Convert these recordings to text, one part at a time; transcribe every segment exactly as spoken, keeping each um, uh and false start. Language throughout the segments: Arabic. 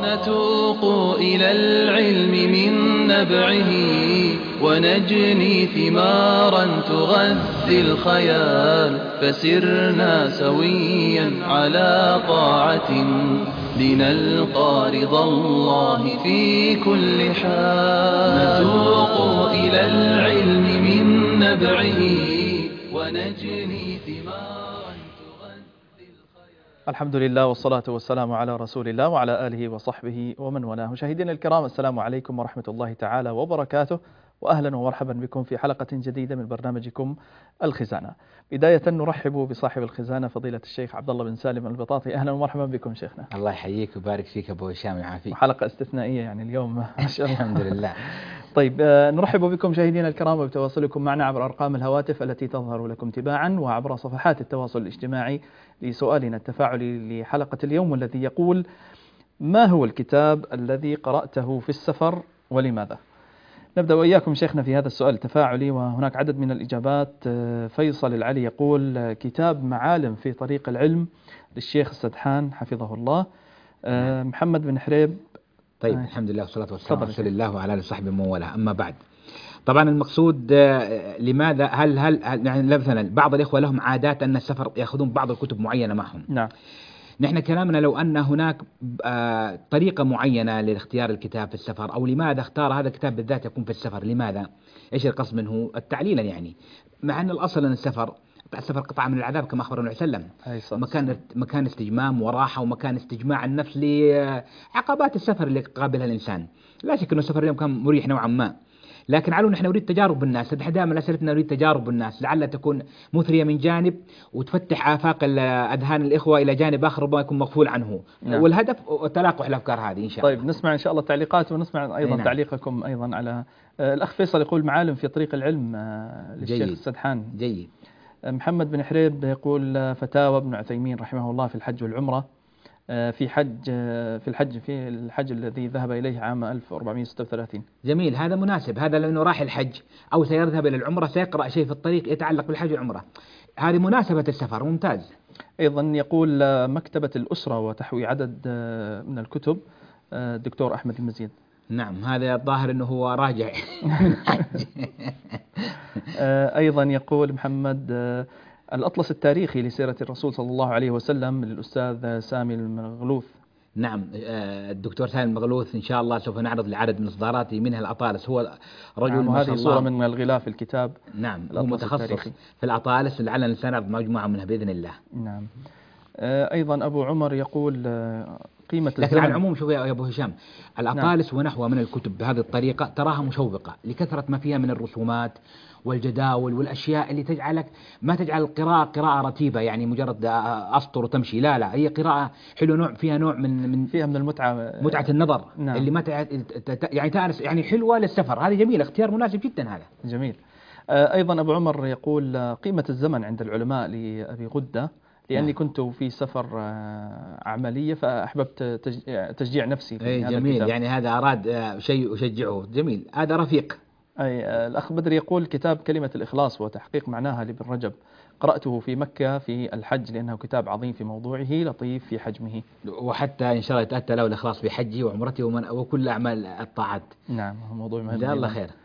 نتوق إلى العلم من نبعه ونجني ثمارا تغذي الخيال فسرنا سويا على طاعة لنلقى رضا الله في كل حال نتوق إلى العلم من نبعه ونجني ثمارا تغذي الخيال. الحمد لله والصلاة والسلام على رسول الله وعلى آله وصحبه ومن والاه. مشاهدينا الكرام، السلام عليكم ورحمة الله تعالى وبركاته، وأهلا ومرحبا بكم في حلقة جديدة من برنامجكم الخزانة. بداية نرحب بصاحب الخزانة فضيلة الشيخ عبد الله بن سالم البطاطي. أهلا ومرحبا بكم شيخنا. الله يحييك ويبارك فيك أبو هشام ويعافيك. حلقة استثنائية يعني اليوم ما شاء الله. الحمد لله. طيب، نرحب بكم مشاهدينا الكرام وبتواصلكم معنا عبر أرقام الهواتف التي تظهر لكم تباعا وعبر صفحات التواصل الاجتماعي لسؤالنا التفاعلي لحلقة اليوم، والذي يقول: ما هو الكتاب الذي قرأته في السفر ولماذا؟ نبدأ وإياكم شيخنا في هذا السؤال التفاعلي، وهناك عدد من الإجابات. فيصل العلي يقول: كتاب معالم في طريق العلم للشيخ السدحان حفظه الله. محمد بن حريب. طيب، الحمد لله والصلاة والسلام على رسول الله وعلى آله وصحبه ومن والاه. أما بعد، طبعا المقصود لماذا هل هل يعني مثلا بعض الإخوة لهم عادات أن السفر يأخذون بعض الكتب معينة معهم. نعم. نحن كلامنا لو أن هناك طريقة معينة لاختيار الكتاب في السفر، أو لماذا اختار هذا الكتاب بالذات يكون في السفر، لماذا؟ إيش القصد منه؟ التعليلا يعني، مع أن الأصل أن السفر السفر قطعة من العذاب كما أخبر النبي صلى الله عليه وسلم. مكان مكان استجمام وراحة ومكان استجماع النفس لعقبات السفر اللي قابلها الإنسان. لا شك أن السفر اليوم كان مريح نوعا ما، لكن علو نحن نريد تجارب بالناس. دائما أسئلتنا نريد تجارب بالناس، لعل تكون مثرية من جانب وتفتح آفاق أذهان الإخوة إلى جانب آخر ربما يكون مغفول عنه. نعم. والهدف تلاقح الأفكار هذه إن شاء الله. طيب، نسمع إن شاء الله التعليقات، ونسمع أيضا نعم. تعليقكم أيضا على الأخ فيصل يقول: معالم في طريق العلم للشيخ السدحان. جيد. محمد بن حريب يقول: فتاوى ابن عثيمين رحمه الله في الحج والعمرة في حج في الحج في الحج الذي ذهب إليه عام ألف وأربعمائة وستة وثلاثين. جميل، هذا مناسب. هذا لأنه راح الحج أو سيذهب إلى العمرة سيقرأ شيء في الطريق يتعلق بالحج والعمرة، هذه مناسبة السفر. ممتاز. أيضا يقول: مكتبة الأسرة وتحوي عدد من الكتب، الدكتور أحمد المزيد. نعم، هذا الظاهر أنه هو راجع. أيضا يقول محمد: الأطلس التاريخي لسيرة الرسول صلى الله عليه وسلم للأستاذ سامي المغلوث. نعم، الدكتور سامي المغلوث إن شاء الله سوف نعرض لعدد من إصداراته منها الأطالس. هو رجل نعم، وهذه صورة من الغلاف الكتاب. نعم، هو متخصص التاريخي في الأطالس، لعلنا سنعرض مجموعة منها بإذن الله. نعم. أيضا أبو عمر يقول: قيمة الزمن. لكن على العموم شوف يا أبو هشام، الأطالس نعم. ونحوها من الكتب بهذه الطريقة تراها مشوقة لكثرة ما فيها من الرسومات والجداول والأشياء اللي تجعلك ما تجعل القراءة قراءة رتيبة، يعني مجرد أسطر وتمشي. لا لا، هي قراءة حلو، نوع فيها نوع من من فيها من المتعة، متعة النظر. نعم. اللي ما تع... يعني تأنس، يعني حلوة للسفر. هذه جميلة، اختيار مناسب جدا هذا. جميل. أيضا أبو عمر يقول: قيمة الزمن عند العلماء لأبي غدة، لأني نعم. كنت في سفر عملية فأحببت تشجيع نفسي في هذا جميل الكتاب. يعني هذا أراد شيء يشجعه. جميل، هذا رفيق. أي الأخ بدر يقول: كتاب كلمة الإخلاص وتحقيق معناها لابن رجب، قرأته في مكة في الحج لأنه كتاب عظيم في موضوعه لطيف في حجمه، وحتى إن شاء الله يتأتى له الإخلاص في حجه وعمرته ومن وكل أعمال الطاعات. نعم، موضوع مهم. جزاه الله خير.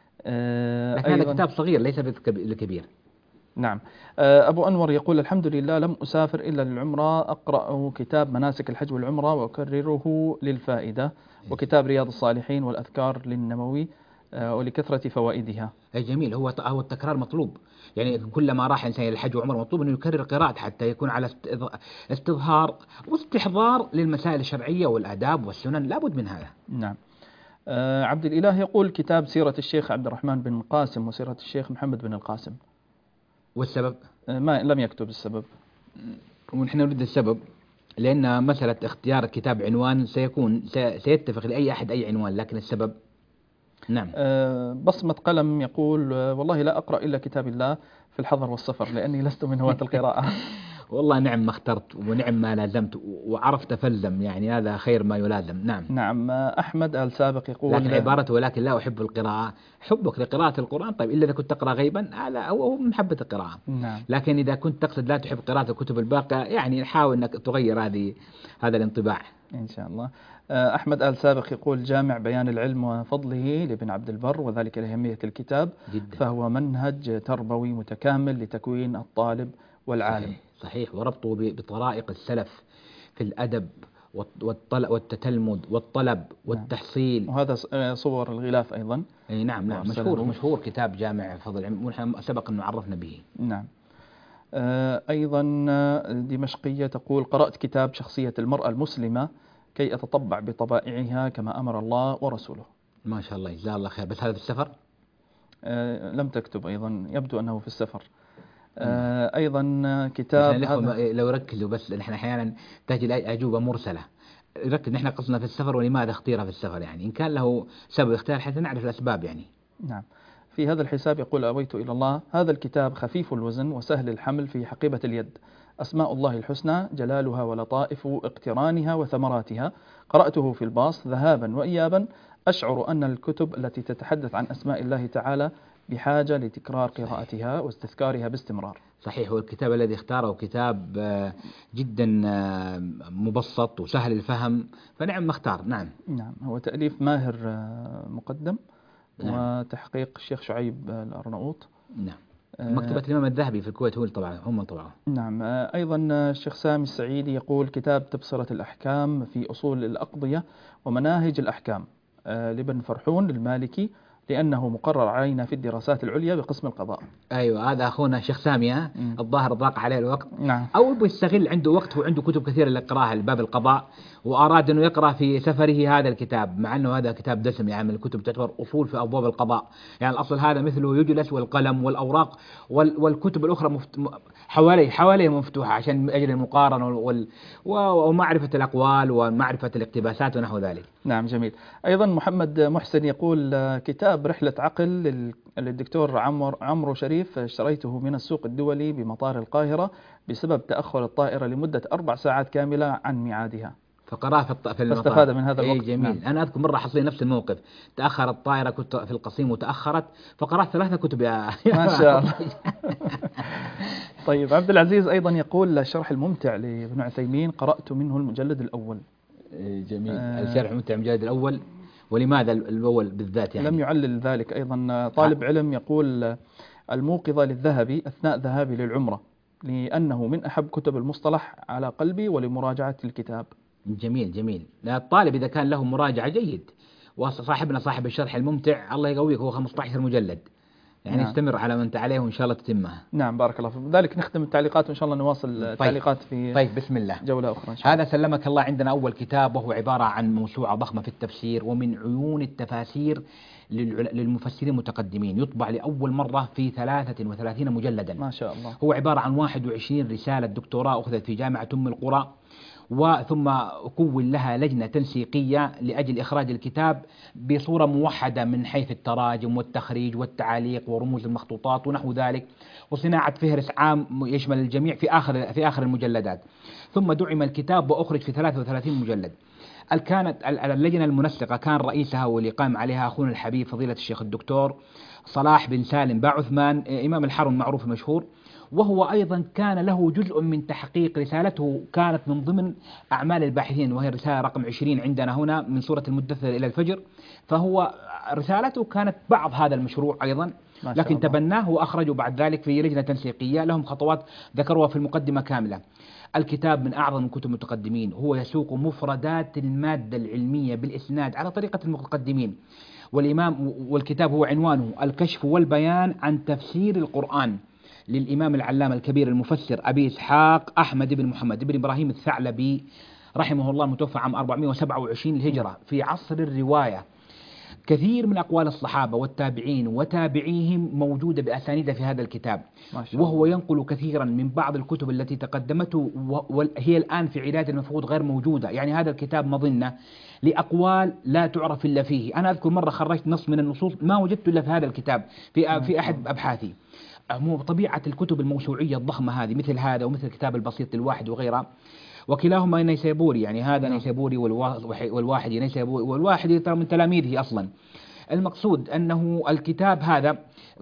أه لكن هذا كتاب صغير ليس بالكبير. نعم. أبو أنور يقول: الحمد لله لم أسافر إلا للعمرة، أقرأ كتاب مناسك الحج والعمرة وأكرره للفائدة، وكتاب رياض الصالحين والأذكار للنووي ولكثرة فوائدها. أي جميل، هو هو التكرار مطلوب، يعني كلما راح إنسان إلى الحج وعمره مطلوب أنه يكرر قراءة حتى يكون على استظهار واستحضار للمسائل الشرعية والآداب والسنن، لابد من هذا. نعم. آه عبد الإله يقول: كتاب سيرة الشيخ عبد الرحمن بن القاسم وسيرة الشيخ محمد بن القاسم. والسبب؟ آه ما لم يكتب السبب، ونحن نريد السبب لأن مسألة اختيار كتاب عنوان سيكون سيتفق لأي أحد أي عنوان، لكن السبب. نعم. آه بصمة قلم يقول: والله لا أقرأ إلا كتاب الله في الحضر والسفر لأني لست من هواة القراءة. والله نعم ما اخترت ونعم ما لازمت وعرفت فلزم، يعني هذا خير ما يلازم. نعم. نعم. أحمد آل سابق يقول: لكن عبارة ولكن لا أحب القراءة، حبك لقراءة القرآن طيب إلا إذا كنت تقرأ غيبا هذا أو محبة القراءة. نعم. لكن إذا كنت تقصد لا تحب قراءة الكتب الباقية يعني حاول أنك تغير هذه هذا الانطباع. إن شاء الله. أحمد آل سابق يقول جامع بيان العلم وفضله لابن عبد البر وذلك لأهمية الكتاب جدا. فهو منهج تربوي متكامل لتكوين الطالب والعالم. صحيح, صحيح. وربطه بطرائق السلف في الأدب والتتلمذ والطلب والتحصيل. وهذا صور الغلاف أيضا. أي نعم نعم مشهور مشهور كتاب جامع فضل العلم سبق أنه عرفنا به. نعم. أيضا دمشقية تقول قرأت كتاب شخصية المرأة المسلمة كي أتطبع بطبائعها كما أمر الله ورسوله. ما شاء الله جزاه الله خير. بس هذا في السفر؟ لم تكتب أيضا، يبدو أنه في السفر. آه أيضا كتاب لو ركزوا بس نحن أحيانا تجي أجوبة مرسلة، ركز نحن قصنا في السفر ولماذا اختيرها في السفر، يعني إن كان له سبب اختيار حتى نعرف الأسباب يعني. نعم. في هذا الحساب يقول أويت إلى الله هذا الكتاب خفيف الوزن وسهل الحمل في حقيبة اليد، أسماء الله الحسنى جلالها ولطائف اقترانها وثمراتها، قرأته في الباص ذهابا وإيابا، أشعر أن الكتب التي تتحدث عن أسماء الله تعالى بحاجة لتكرار قراءتها واستذكارها باستمرار. صحيح. والكتاب الذي اختاره كتاب جدا مبسط وسهل الفهم، فنعم نختار. نعم نعم. هو تأليف ماهر مقدم. نعم. وتحقيق الشيخ شعيب الأرناؤوط. نعم. مكتبة الإمام الذهبي في الكويت هو طبعا هم طبعا. نعم. أيضا الشيخ سامي السعيدي يقول كتاب تبصرة الأحكام في أصول الأقضية ومناهج الأحكام لابن فرحون المالكي، لأنه مقرر علينا في الدراسات العليا بقسم القضاء. أيوة هذا أخونا الشيخ سامي الظاهر ضاق عليه الوقت. نعم. أو بيستغل عنده وقت وعنده كتب كثيرة للقراءة لباب القضاء، وأراد أنه يقرأ في سفره هذا الكتاب، مع أنه هذا كتاب دسم يعني من الكتب تعتبر أصول في أبواب القضاء، يعني الأصل هذا مثله يجلس والقلم والأوراق وال والكتب الأخرى مفت... حواليه حواليه مفتوحة عشان أجل المقارنة وال... ومعرفة الأقوال ومعرفة الاقتباسات ونحو ذلك. نعم جميل. أيضا محمد محسن يقول كتاب رحلة عقل للدكتور عمر عمرو شريف اشتريته من السوق الدولي بمطار القاهرة بسبب تأخر الطائرة لمدة أربع ساعات كاملة عن ميعادها، فقرأ في, الط... في المطار. فاستفاد من هذا الوقت. جميل. نعم. أنا أذكر مرة حصل نفس الموقف، تأخر الطائرة كنت في القصيم وتأخرت فقرأت ثلاثة كتب يا ما شاء الله. طيب عبد العزيز أيضا يقول الشرح الممتع لابن عثيمين قرأت منه المجلد الأول. جميل. آه الشرح الممتع المجلد الأول. ولماذا الأول بالذات يعني؟ لم يعلل ذلك. أيضا طالب علم يقول الموقظة للذهبي أثناء ذهابي للعمرة لأنه من أحب كتب المصطلح على قلبي ولمراجعة الكتاب. جميل جميل. الطالب إذا كان له مراجعة جيد، وصاحبنا صاحب الشرح الممتع الله يقويك هو خمسة عشر مجلد يعني. نعم. استمر على ما أنت عليه وإن شاء الله تتمها. نعم بارك الله فيك. بذلك نختم التعليقات وإن شاء الله نواصل طيب. التعليقات في طيب بسم الله جولة أخرى إن شاء الله. هذا سلمك الله عندنا أول كتاب، وهو عبارة عن موسوعة ضخمة في التفسير ومن عيون التفاسير للمفسرين المتقدمين، يطبع لأول مرة في ثلاثة وثلاثين مجلدا ما شاء الله. هو عبارة عن واحد وعشرين رسالة دكتوراه أخذت في جامعة أم القرى، وثم كون لها لجنة تنسيقية لأجل إخراج الكتاب بصورة موحدة من حيث التراجم والتخريج والتعاليق ورموز المخطوطات ونحو ذلك، وصناعة فهرس عام يشمل الجميع في آخر في آخر المجلدات. ثم دعم الكتاب وأخرج في ثلاثة وثلاثين مجلد. كانت اللجنة المنسقة كان رئيسها واللي قام عليها أخونا الحبيب فضيلة الشيخ الدكتور صلاح بن سالم باعثمان إمام الحرم المعروف المشهور، وهو أيضا كان له جزء من تحقيق رسالته كانت من ضمن أعمال الباحثين، وهي الرسالة رقم عشرين عندنا هنا من سورة المدثر إلى الفجر، فهو رسالته كانت بعض هذا المشروع أيضا، لكن تبناه وأخرجوا بعد ذلك في لجنة تنسيقية لهم خطوات ذكروها في المقدمة كاملة. الكتاب من أعظم كتب المتقدمين، هو يسوق مفردات المادة العلمية بالإسناد على طريقة المتقدمين. والإمام والكتاب هو عنوانه الكشف والبيان عن تفسير القرآن للإمام العلامة الكبير المفسر أبي إسحاق أحمد بن محمد بن إبراهيم الثعلبي رحمه الله، متوفى عام أربعمائة وسبعة وعشرين الهجرة في عصر الرواية. كثير من أقوال الصحابة والتابعين وتابعيهم موجودة بأسانيد في هذا الكتاب، وهو ينقل كثيرا من بعض الكتب التي تقدمته وهي الآن في عداد المفروض غير موجودة. يعني هذا الكتاب مظنة لأقوال لا تعرف إلا فيه. أنا أذكر مرة خرجت نص من النصوص ما وجدت إلا في هذا الكتاب في في أحد أبحاثي. طبيعة الكتب الموسوعية الضخمة هذه مثل هذا ومثل الكتاب البسيط للواحد وغيره، وكلاهما نيسابوري، يعني هذا نيسابوري والواحد نيسابوري، والواحد ترى من تلاميذه أصلا. المقصود أنه الكتاب هذا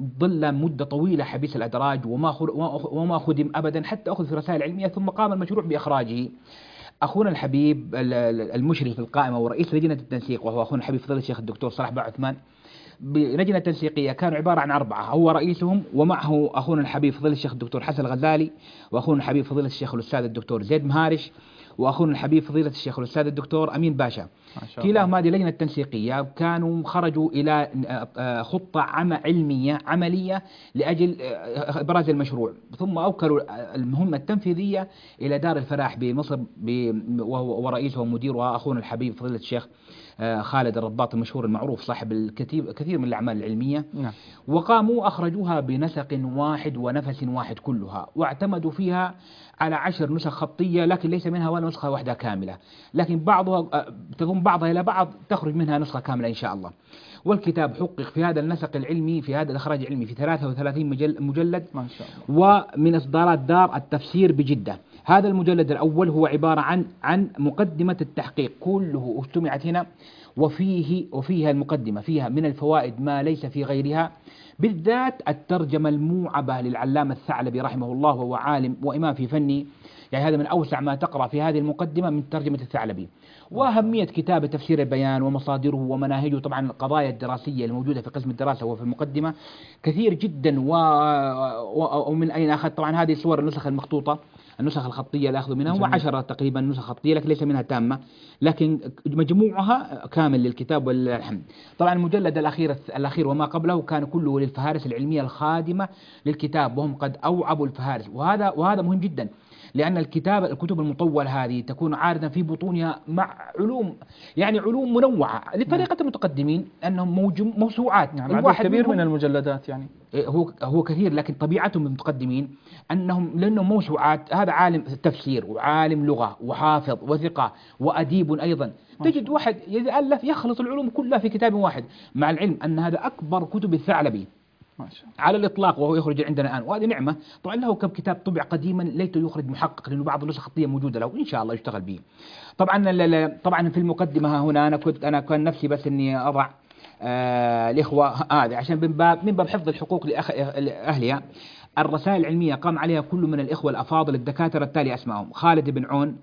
ظل مدة طويلة حبيس الأدراج وما وما خدم أبدا حتى أخذ في رسائل علمية، ثم قام المشروع بإخراجه. أخونا الحبيب المشرف القائمة ورئيس لجنة التنسيق وهو أخونا الحبيب فضيلة الشيخ الدكتور صلاح بن عثمان بلجنة تنسيقية كانوا عبارة عن أربعة، هو رئيسهم ومعه أخونا الحبيب فضيلة الشيخ الدكتور حسن الغزالي، وأخونا الحبيب فضيلة الشيخ الأستاذ الدكتور زيد مهارش، وأخونا الحبيب فضيلة الشيخ الأستاذ الدكتور أمين باشا. كلاهم هذه اللجنة التنسيقية كانوا خرجوا إلى خطة عم علمية عملية لأجل إبراز المشروع، ثم أوكلوا المهمة التنفيذية إلى دار الفلاح بمصر ورئيسه ومديرها أخونا الحبيب فضيلة الشيخ خالد الرباط المشهور المعروف صاحب الكثير كثير من الأعمال العلمية. نعم. وقاموا أخرجوها بنسق واحد ونفس واحد كلها، واعتمدوا فيها على عشر نسخ خطية، لكن ليس منها ولا نسخة واحدة كاملة، لكن بعضها تضم بعضها إلى بعض تخرج منها نسخة كاملة إن شاء الله. والكتاب حقق في هذا النسق العلمي في هذا الإخراج العلمي في ثلاثة وثلاثين مجلد ما شاء الله، ومن إصدارات دار التفسير بجدة. هذا المجلد الأول هو عبارة عن عن مقدمة التحقيق، كله اجتمعت هنا وفيه وفيها المقدمة فيها من الفوائد ما ليس في غيرها، بالذات الترجمة الموعبة للعلامة الثعلبي رحمه الله، وهو عالم وإمام في فني، يعني هذا من أوسع ما تقرأ في هذه المقدمة من ترجمة الثعلبي. وأهمية كتابة تفسير البيان ومصادره ومناهجه، طبعا القضايا الدراسية الموجودة في قسم الدراسة وفي المقدمة كثير جدا، و... ومن أين أخذ طبعا هذه صور النسخ المخطوطة، النسخ الخطية اللي أخذوا منها هو عشرة تقريبا نسخ خطية، لكن ليس منها تامة، لكن مجموعها كامل للكتاب والحمد. طبعا المجلد الأخير الأخير وما قبله كان كله للفهارس العلمية الخادمة للكتاب، وهم قد أوعبوا الفهارس، وهذا وهذا مهم جدا، لأن الكتاب الكتب المطولة هذه تكون عارضة في بطونها مع علوم، يعني علوم منوعة لطريقة المتقدمين أنهم موسوعات، يعني عدد كبير من المجلدات، يعني هو هو كثير، لكن طبيعتهم المتقدمين أنهم لأنهم موسوعات، هذا عالم تفسير وعالم لغة وحافظ وثقة وأديب أيضا، تجد واحد يألف يخلط العلوم كلها في كتاب واحد، مع العلم أن هذا أكبر كتب الثعلبي على الإطلاق، وهو يخرج عندنا الآن، وهذه نعمة. طبعا له كم كتاب طبع قديما ليته يخرج محقق، لأنه بعض النسخ الخطية موجودة له، إن شاء الله يشتغل به. طبعا طبعا في المقدمة هنا أنا كنت أنا كان نفسي بس إني أضع آه الإخوة هذا عشان من باب من باب حفظ الحقوق لأهلها. الرسائل العلمية قام عليها كل من الإخوة الأفاضل الدكاترة التالي أسمائهم: خالد بن عون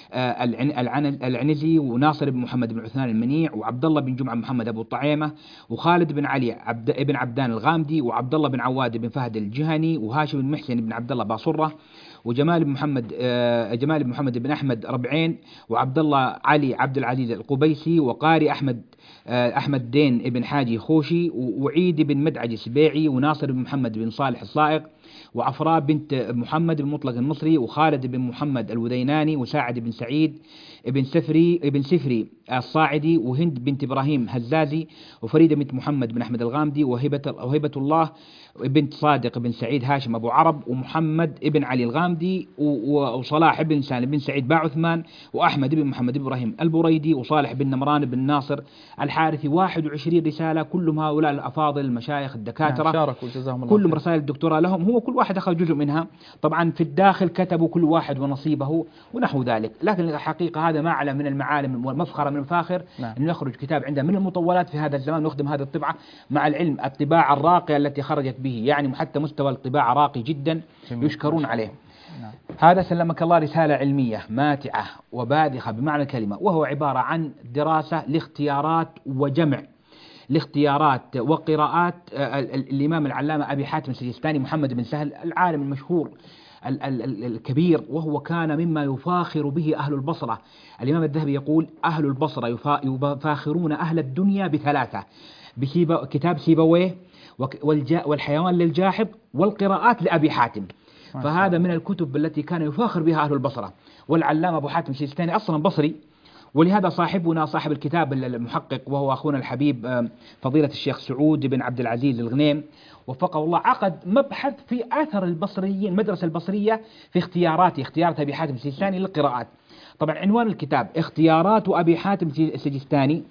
العنزي، وناصر بن محمد بن عثمان المنيع، وعبد الله بن جمعة محمد أبو طعيمة، وخالد بن علي عبد ابن عبدان الغامدي، وعبد الله بن عواد بن فهد الجهني، وهاشم بن محسن بن عبد الله باصرة، وجمال بن محمد آه جمال بن محمد بن أحمد ربعين، وعبد الله علي عبد العزيز القبيسي، وقاري أحمد آه أحمد دين بن حاجي خوشي، وعيد بن مدعج السبيعي، وناصر بن محمد بن صالح الصائغ، وعفراء بنت محمد بن مطلق المصري، وخالد بن محمد الوديناني، وساعد بن سعيد ابن سفري ابن سفري الصاعدي، وهند بنت إبراهيم هزازي، وفريدة بنت محمد بن أحمد الغامدي، وهبة وهبة الله بنت صادق بن سعيد هاشم أبو عرب، ومحمد ابن علي الغامدي، وصلاح بن سالم بن سعيد باعثمان، وأحمد بن محمد بن إبراهيم البريدي، وصالح بن نمران بن ناصر الحارثي. واحد وعشرين رسالة، كلهم هؤلاء الأفاضل المشايخ الدكاترة شاركوا جزاهم الله، كلهم رسائل الدكتوراه لهم، هو كل واحد أخذ جزء منها. طبعا في الداخل كتبوا كل واحد ونصيبه ونحو ذلك، لكن الحقيقة هذا معلم من المعالم والمفخرة من الفاخر نعم. أن يخرج كتاب عندنا من المطولات في هذا الزمان نخدم هذه الطبعة، مع العلم الطباعة الراقية التي خرجت به، يعني حتى مستوى الطباعة راقي جدا يشكرون عليه نعم. هذا سلمك الله رسالة علمية ماتعة وبادخة بمعنى الكلمة، وهو عبارة عن دراسة لاختيارات وجمع لاختيارات وقراءات الإمام العلامة أبي حاتم السجستاني محمد بن سهل العالم المشهور الكبير، وهو كان مما يفاخر به أهل البصرة. الإمام الذهبي يقول: أهل البصرة يفاخرون أهل الدنيا بثلاثة: بكتاب سيبويه، والحيوان للجاحظ، والقراءات لأبي حاتم. فهذا من الكتب التي كان يفاخر بها أهل البصرة. والعلامة أبو حاتم السجستاني أصلا بصري، ولهذا صاحبنا صاحب الكتاب المحقق وهو أخونا الحبيب فضيلة الشيخ سعود بن عبد العزيز الغنيم وفقه الله عقد مبحث في أثر البصريين المدرسة البصرية في اختيارات اختيارات أبي حاتم السجستاني للقراءات. طبعا عنوان الكتاب اختيارات أبي حاتم السجستاني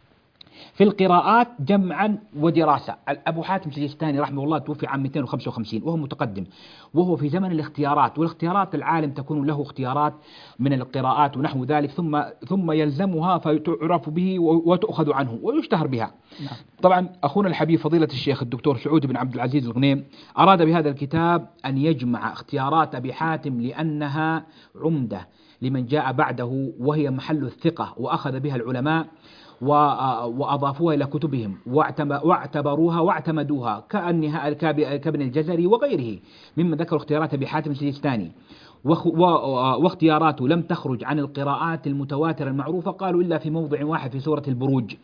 في القراءات جمعا ودراسة. أبو حاتم السجستاني رحمه الله توفي عام مئتين وخمسة وخمسين وهو متقدم، وهو في زمن الاختيارات، والاختيارات العالم تكون له اختيارات من القراءات ونحو ذلك، ثم ثم يلزمها فتعرف به وتؤخذ عنه ويشتهر بها. طبعا أخونا الحبيب فضيلة الشيخ الدكتور سعود بن عبد العزيز الغنيم أراد بهذا الكتاب أن يجمع اختيارات أبي حاتم لأنها عمدة لمن جاء بعده، وهي محل الثقة وأخذ بها العلماء وأضافوها إلى كتبهم واعتبروها واعتمدوها كأنها كابن الجزري وغيره ممن ذكروا اختيارات أبي حاتم السجستاني، واختياراته لم تخرج عن القراءات المتواترة المعروفة، قالوا إلا في موضع واحد في سورة البروج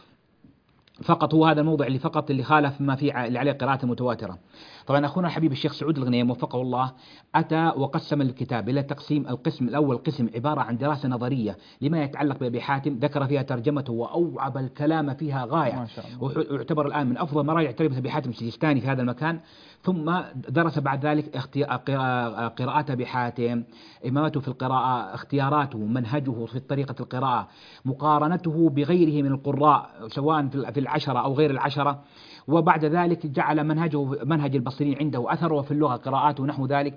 فقط، هو هذا الموضع اللي فقط اللي خالف ما في اللي عليه قراءة متواترة. طبعا أخونا الحبيب الشيخ سعود الغنيم وفقه الله أتى وقسم الكتاب إلى تقسيم. القسم الأول قسم عبارة عن دراسة نظرية لما يتعلق بأبي حاتم، ذكر فيها ترجمته وأوعب الكلام فيها غاية، ويعتبر الآن من أفضل مراجع ترجمة أبي حاتم السجستاني في هذا المكان. ثم درس بعد ذلك قراءات أبي حاتم، إمامته في القراءة، اختياراته، منهجه في طريقة القراءة، مقارنته بغيره من القراء سواء في العشرة أو غير العشرة، وبعد ذلك جعل منهجه منهج البصريين عنده أثر، وفي اللغة قراءاته ونحو ذلك،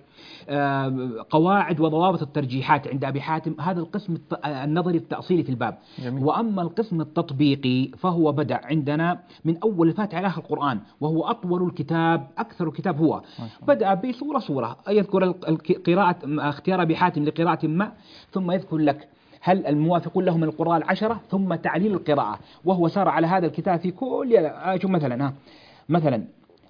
قواعد وضوابط الترجيحات عند أبي حاتم. هذا القسم النظري التأصيلي في الباب. جميل. وأما القسم التطبيقي فهو بدأ عندنا من أول الفاتحة إلى آخر القرآن، وهو أطول الكتاب، أكثر الكتاب هو بدأ بصورة صورة، يذكر قراءة اختيار أبي حاتم لقراءة ما، ثم يذكر لك هل الموافقون له من القراء العشرة، ثم تعليل القراءة، وهو سار على هذا الكتاب في كل شو مثلا ها مثلا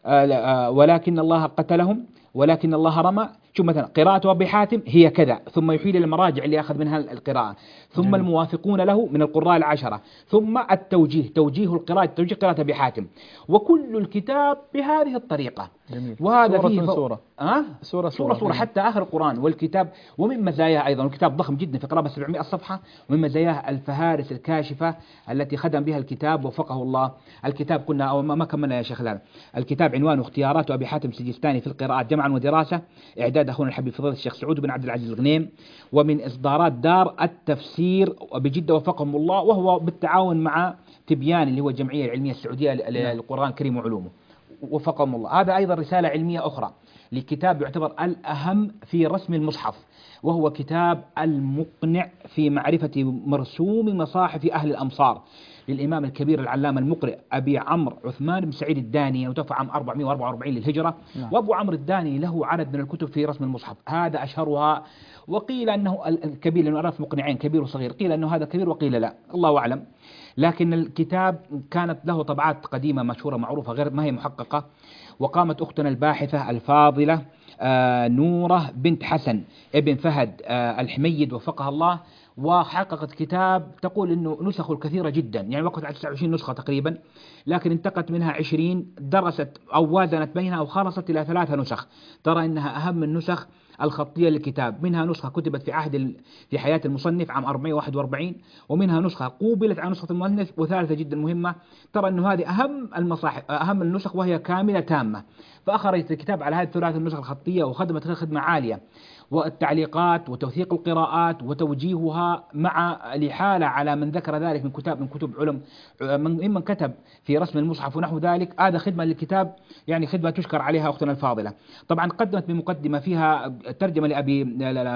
آه ولكن الله قتلهم ولكن الله رمى، شو مثلا قراءة أبي حاتم هي كذا، ثم يحيل المراجع اللي أخذ منها القراءة، ثم جميل. الموافقون له من القراء العشرة، ثم التوجيه، توجيه القراءة، توجيه قراءة أبي حاتم، وكل الكتاب بهذه الطريقة. جميل. وهذا سورة فيه من سورة. أه؟ سورة, سورة, سورة حتى آخر القرآن. والكتاب ومن مزاياه أيضا، الكتاب ضخم جدا في قرابة سبعمائة صفحة، ومن مزاياه الفهارس الكاشفة التي خدم بها الكتاب وفقه الله. الكتاب قلنا أو ما كملنا يا شيخ الآن، الكتاب عنوانه اختيارات أبي حاتم السجستاني في القراءات جمعا ودراسة، إعداد أخونا الحبيب فضيلة الشيخ سعود بن عبد العزيز الغنيم، ومن إصدارات دار التفسير بجدة وفقهم الله، وهو بالتعاون مع تبيان اللي هو الجمعية العلمية السعودية للقرآن الكريم وعلومه وفقهم الله. هذا أيضا رسالة علمية أخرى لكتاب يعتبر الأهم في رسم المصحف، وهو كتاب المقنع في معرفة مرسوم مصاحف أهل الأمصار للإمام الكبير العلامة المقرئ أبي عمرو عثمان بن سعيد الداني، وتوفى عام أربعمائة وأربعة وأربعين للهجرة. نعم. وأبو عمرو الداني له عدد من الكتب في رسم المصحف، هذا أشهرها، وقيل أنه الكبير، لأنه عرف مقنعين كبير وصغير، قيل أنه هذا كبير وقيل لا، الله أعلم. لكن الكتاب كانت له طبعات قديمة مشهورة معروفة غير ما هي محققة. وقامت أختنا الباحثة الفاضلة آه نورة بنت حسن ابن فهد آه الحميد وفقها الله، وحققت كتاب تقول أنه نسخه الكثيرة جدا، يعني وقت على تسعة وعشرين نسخة تقريبا، لكن انتقت منها عشرين، درست أو وازنت بينها وخلصت إلى ثلاثة نسخ. ترى أنها أهم النسخ الخطية للكتاب، منها نسخة كتبت في عهد في حياة المصنف عام أربعمائة وواحد وأربعين، ومنها نسخة قوبلت على نسخة المصنف، وثالثة جدا مهمة، ترى أنه هذه أهم المصاحف أهم النسخ وهي كاملة تامة. فأخرجت الكتاب على هذه الثلاث النسخ الخطية وخدمت خدمة عالية، والتعليقات وتوثيق القراءات وتوجيهها مع الإحالة على من ذكر ذلك من كتاب من كتب علم ممن كتب في رسم المصحف ونحو ذلك. هذا خدمة للكتاب، يعني خدمة تشكر عليها أختنا الفاضلة. طبعا قدمت بمقدمة فيها ترجمة لأبي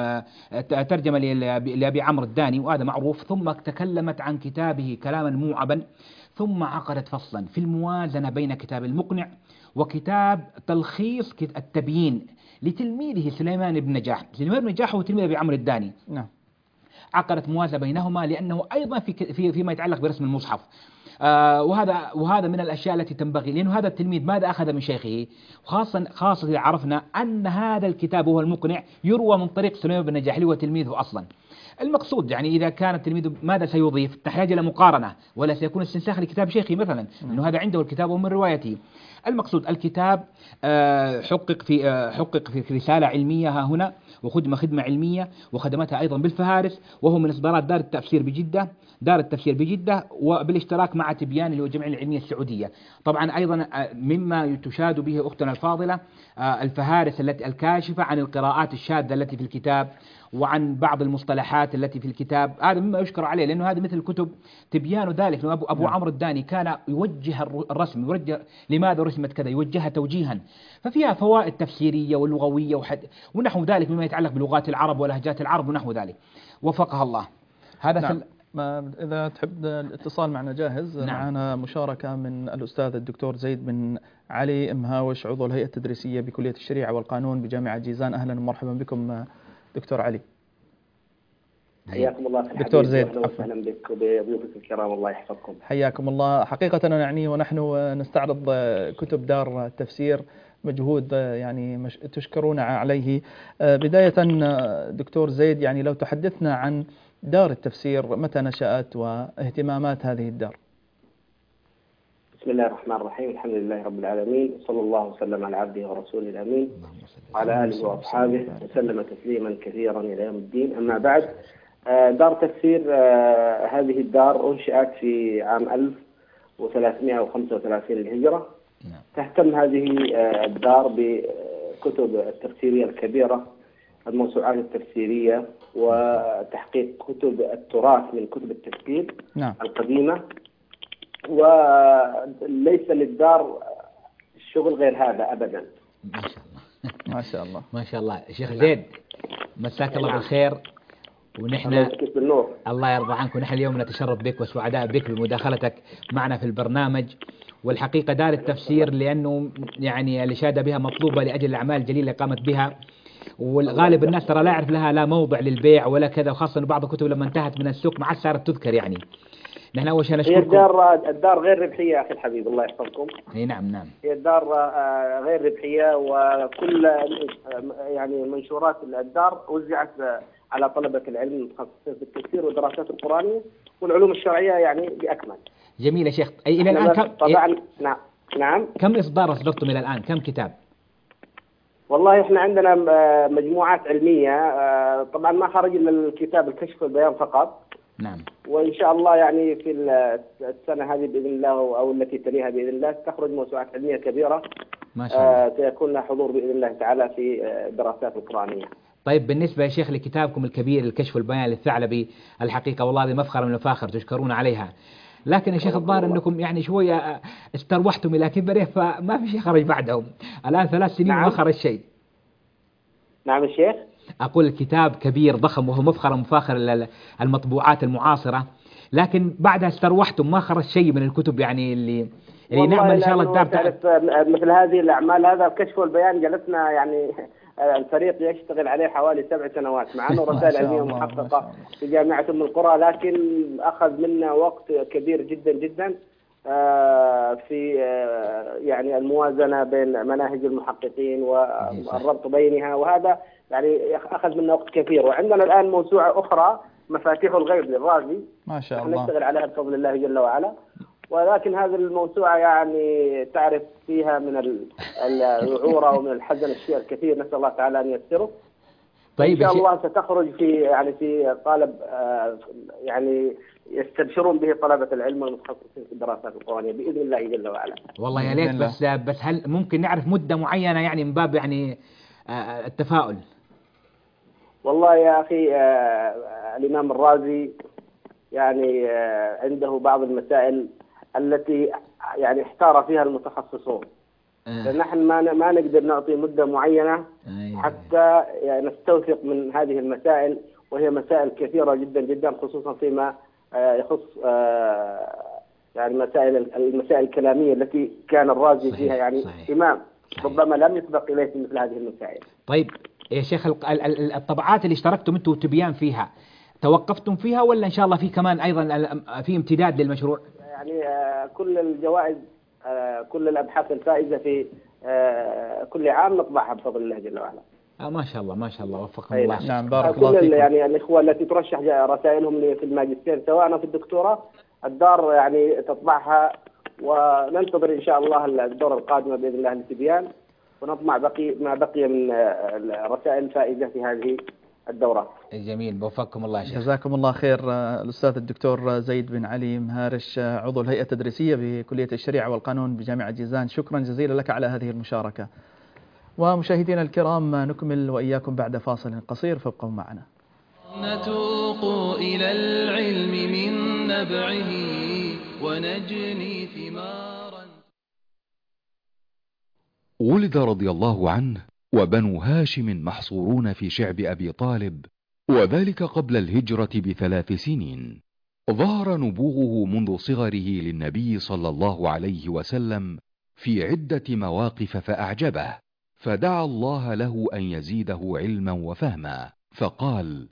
ترجمة لأبي عمرو الداني، وهذا معروف، ثم تكلمت عن كتابه كلاما موعبا، ثم عقدت فصلا في الموازنة بين كتاب المقنع وكتاب تلخيص التبيين لتلميذه سليمان بن نجاح. سليمان بن نجاح هو تلميذ أبي عمرو الداني. نعم. عقدت موازنة بينهما لأنه أيضا في في فيما يتعلق برسم المصحف. آه وهذا وهذا من الأشياء التي تنبغي، لأنه هذا التلميذ ماذا أخذ من شيخه، خاصة خاصة إذا عرفنا أن هذا الكتاب هو المقنع يروى من طريق سليمان بن نجاح اللي هو تلميذه أصلا. المقصود يعني إذا كان التلميذ ماذا سيضيف، تحتاج إلى مقارنة، ولا سيكون استنساخ لكتاب شيخي مثلا، لأنه هذا عنده الكتاب ومن روايته. المقصود الكتاب آه حقق في آه حقق في رسالة علمية ها هنا، وخدمة خدمة علمية، وخدمتها أيضا بالفهارس، وهو من إصدارات دار التفسير بجدة دار التفسير بجدة وبالاشتراك مع تبيان اللي هو الجمعية العلمية السعودية. طبعا أيضا مما تشاد به أختنا الفاضلة آه الفهارس التي الكاشفة عن القراءات الشاذة التي في الكتاب، وعن بعض المصطلحات التي في الكتاب. هذا مما يشكر عليه، لأنه هذا مثل الكتب تبيان ذلك. أبو, أبو عمرو الداني كان يوجه الرسم، يوجه لماذا رسمت كذا، يوجهها توجيها، ففيها فوائد تفسيرية واللغوية وحد ونحو ذلك مما يتعلق بلغات العرب ولهجات العرب ونحو ذلك، وفقها الله. هذا نعم. ما إذا تحب الاتصال معنا جاهز. نعم. معنا مشاركة من الأستاذ الدكتور زيد بن علي مهاوش، عضو الهيئة التدريسية بكلية الشريعة والقانون بجامعة جيزان. أهلا ومرحبا بكم دكتور علي. حياكم الله في دكتور زيد، أهلا وسهلا بك وبضيوفك الكرام، الله يحفظكم. حياكم الله. حقيقة يعني ونحن نستعرض كتب دار التفسير مجهود يعني مش تشكرون عليه. بداية دكتور زيد، يعني لو تحدثنا عن دار التفسير، متى نشأت واهتمامات هذه الدار؟ بسم الله الرحمن الرحيم، الحمد لله رب العالمين، صلى الله وسلم على عبده ورسوله الأمين وعلى آله وأصحابه وسلم تسليما كثيرا إلى يوم الدين. أما بعد، دار تفسير هذه الدار أنشأت في عام ألف وثلاثمائة وخمسة وثلاثين للهجرة. تهتم هذه الدار بكتب التفسيرية الكبيرة، الموسوعات التفسيرية، وتحقيق كتب التراث من كتب التفسير نعم. القديمة. وليس للدار الشغل غير هذا أبدا. ما شاء الله ما شاء الله ما شاء الله. شيخ زيد، مساك الله بالخير، ونحن الله يرضى عنك، ونحن اليوم نتشرف بك وسعداء بك بمداخلتك معنا في البرنامج. والحقيقة دار التفسير لأنه يعني الإشادة بها مطلوبة لأجل الأعمال الجليلة اللي قامت بها، والغالب الناس ترى لا يعرف لها لا موضع للبيع ولا كذا، وخاصة بعض الكتب لما انتهت من السوق ما عاد صارت تذكر. يعني نحن أول شيء نشكركم. هي الدار الدار غير ربحية يا أخي الحبيب، الله يحفظكم. اي نعم نعم. هي الدار غير ربحية، وكل يعني منشورات الدار وزعت على طلبة العلم المتخصصين في التفسير والدراسات القرآنية والعلوم الشرعية يعني بأكمل. جميل يا شيخ. أي إلى الآن كم طبعا نعم نعم كم إصدار أصدرتم إلى الآن؟ كم كتاب؟ والله إحنا عندنا مجموعات علمية، طبعا ما خرج إلا الكتاب الكشف والبيان فقط. نعم. وإن شاء الله يعني في السنة هذه بإذن الله أو التي تليها بإذن الله تخرج موسوعات علمية كبيرة ما شاء الله. سيكون لها حضور بإذن الله تعالى في الدراسات القرآنية. طيب بالنسبة يا شيخ لكتابكم الكبير الكشف والبيان للثعلبي، الحقيقة والله هذه مفخرة من المفاخر تشكرون عليها، لكن يا شيخ الظاهر أنكم يعني شوية استروحتم إلى كبره فما في شيء خرج بعدهم. الآن ثلاث سنين نعم. ما خرج شيء. نعم الشيخ. أقول الكتاب كبير ضخم وهو مفخر مفاخر المطبوعات المعاصرة، لكن بعدها استروحتم ما خرج شيء من الكتب يعني اللي اللي نعمل إن شاء الله الدار تعرف مثل هذه الأعمال، هذا الكشف والبيان جلسنا يعني الفريق يشتغل عليه حوالي سبع سنوات مع أنه رسائل علمية محققة في جامعة أم القرى، لكن أخذ منا وقت كبير جدا جدا في يعني الموازنة بين مناهج المحققين والربط بينها، وهذا يعني أخذ منا وقت كثير. وعندنا الآن موسوعة أخرى مفاتيح الغيب للرازي ما شاء الله نشتغل عليها بفضل الله جل وعلا، ولكن هذه الموسوعة يعني تعرف فيها من الوعورة ومن الحزن الشيء الكثير، نسأل الله تعالى أن ييسره. طيب إن شاء الله ستخرج في يعني في طالب يعني يستبشرون به طلبة العلم والمتخصصين في الدراسات القرآنية بإذن الله جل وعلا. والله يا ليت، بس بس هل ممكن نعرف مدة معينة يعني من باب يعني التفاؤل؟ والله يا أخي الإمام الرازي يعني عنده بعض المسائل التي يعني احتار فيها المتخصصون، فنحن ما ما نقدر نعطي مدة معينة حتى يعني نستوثق من هذه المسائل، وهي مسائل كثيرة جدا جدا، خصوصا فيما يخص يعني مسائل المسائل الكلامية التي كان الرازي فيها يعني صحيح. إمام صحيح. ربما لم يسبق إليه مثل هذه المسائل. طيب يا شيخ، الطبعات اللي اشتركتم انتم والتبيان فيها توقفتم فيها ولا إن شاء الله في كمان أيضا في امتداد للمشروع؟ يعني كل الجوائز كل الأبحاث الفائزة في كل عام نطبعها بفضل الله جل وعلا. آه ما شاء الله ما شاء الله، وفقكم الله. نعم بارك كل الله فيكم. يعني الإخوة التي ترشح رسائلهم في الماجستير سواء في الدكتوراه الدار يعني تطبعها، وننتظر إن شاء الله الدورة القادمة بإذن الله للتبيان، ونطمع بقي ما بقي من الرسائل الفائزة في هذه الدورة. جميل، وفقكم الله شيخ. جزاكم الله خير. الأستاذ الدكتور زيد بن علي مهارش، عضو الهيئة التدريسية بكلية الشريعة والقانون بجامعة جيزان، شكرا جزيلا لك على هذه المشاركة. ومشاهدينا الكرام نكمل وإياكم بعد فاصل قصير، فابقوا معنا. نتوق إلى العلم من نبعه ونجني ثمارا. ولد رضي الله عنه وبنو هاشم محصورون في شعب أبي طالب، وذلك قبل الهجرة بثلاث سنين. ظهر نبوغه منذ صغره للنبي صلى الله عليه وسلم في عدة مواقف فأعجبه، فدعا الله له أن يزيده علما وفهما، فقال: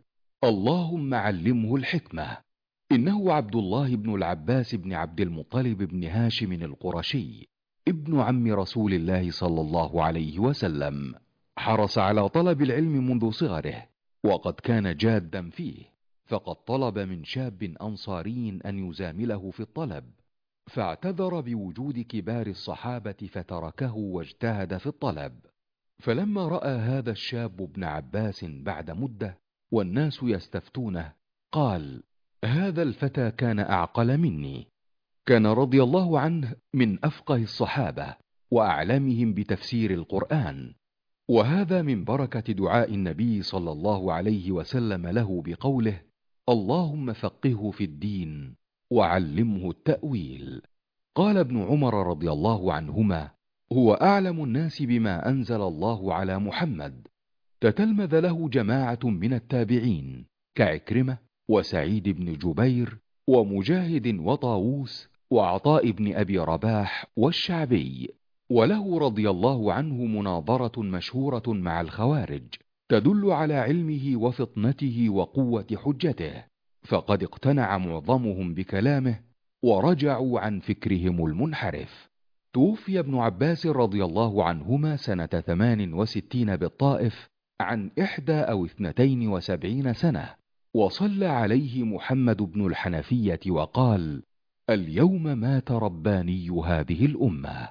اللهم علمه الحكمة. إنه عبد الله بن العباس بن عبد المطلب بن هاشم القرشي، ابن عم رسول الله صلى الله عليه وسلم. حرص على طلب العلم منذ صغره، وقد كان جادا فيه، فقد طلب من شاب أنصاري أن يزامله في الطلب، فاعتذر بوجود كبار الصحابة فتركه واجتهد في الطلب. فلما رأى هذا الشاب ابن عباس بعد مدة والناس يستفتونه، قال: هذا الفتى كان أعقل مني. كان رضي الله عنه من أفقه الصحابة وأعلمهم بتفسير القرآن، وهذا من بركة دعاء النبي صلى الله عليه وسلم له بقوله: اللهم فقهه في الدين وعلمه التأويل. قال ابن عمر رضي الله عنهما: هو أعلم الناس بما أنزل الله على محمد. تتلمذ له جماعة من التابعين كعكرمة وسعيد بن جبير ومجاهد وطاووس وعطاء بن أبي رباح والشعبي. وله رضي الله عنه مناظرة مشهورة مع الخوارج تدل على علمه وفطنته وقوة حجته، فقد اقتنع معظمهم بكلامه ورجعوا عن فكرهم المنحرف. توفي ابن عباس رضي الله عنهما سنة ثمان وستين بالطائف عن إحدى أو اثنتين وسبعين سنة، وصلى عليه محمد بن الحنفية وقال: اليوم مات رباني هذه الأمة.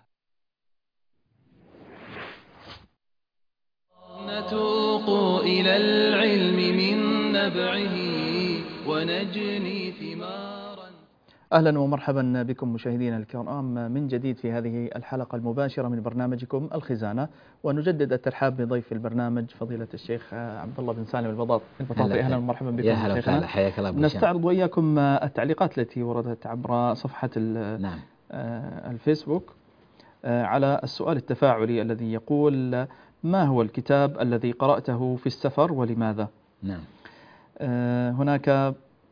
نتوق إلى العلم من نبعه ونجني ثمارا. أهلا ومرحبا بكم مشاهدينا الكرام من جديد في هذه الحلقة المباشرة من برنامجكم الخزانة، ونجدد الترحاب بضيف البرنامج فضيلة الشيخ عبد الله بن سالم البطاط البطاطي. أهلا ومرحبا بكم. يا هلا وسهلا، حياك الله. نستعرض وإياكم التعليقات التي وردت عبر صفحة نعم. الفيسبوك على السؤال التفاعلي الذي يقول: ما هو الكتاب الذي قرأته في السفر ولماذا؟ نعم. هناك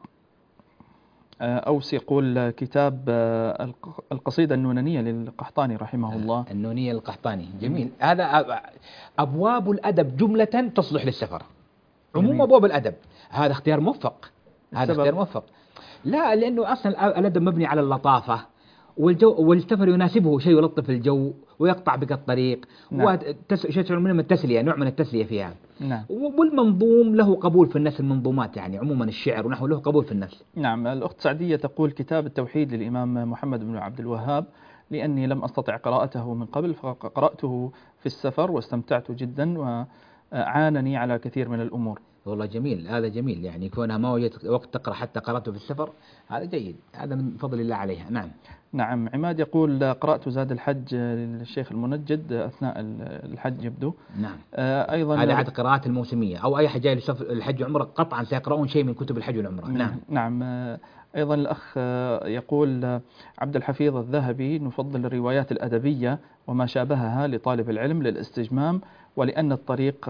أوس يقول: كتاب القصيدة النونية للقحطاني رحمه الله. النونية القحطاني جميل. هذا أبواب الأدب جملة تصلح للسفر، عموم أبواب الأدب. هذا اختيار موفق، هذا اختيار موفق. لا، لأنه أصلا الأدب مبني على اللطافة، والجو والسفر يناسبه شيء يلطف الجو ويقطع بك الطريق. نعم. وشيء من التسلية، نوع من التسلية فيها. نعم. والمنظوم له قبول في النفس، المنظومات يعني عموما الشعر ونحو له قبول في النفس. نعم. الأخت سعدية تقول: كتاب التوحيد للإمام محمد بن عبد الوهاب، لأني لم أستطع قراءته من قبل فقرأته في السفر واستمتعت جدا وعانني على كثير من الأمور. والله جميل، هذا جميل، يعني كونها ما وجدت وقت تقرأ حتى قرأته في السفر، هذا جيد، هذا من فضل الله عليها. نعم. نعم. عماد يقول: قرأت زاد الحج للشيخ المنجد أثناء الحج يبدو. نعم. آه أيضا هذا عاد قراءات الموسمية، أو أي حد جاي الحج وعمرة قطعا سيقرؤون شيء من كتب الحج والعمرة. نعم. نعم. آه أيضا الأخ يقول: عبد الحفيظ الذهبي: نفضل الروايات الأدبية وما شابهها لطالب العلم للاستجمام، ولأن الطريق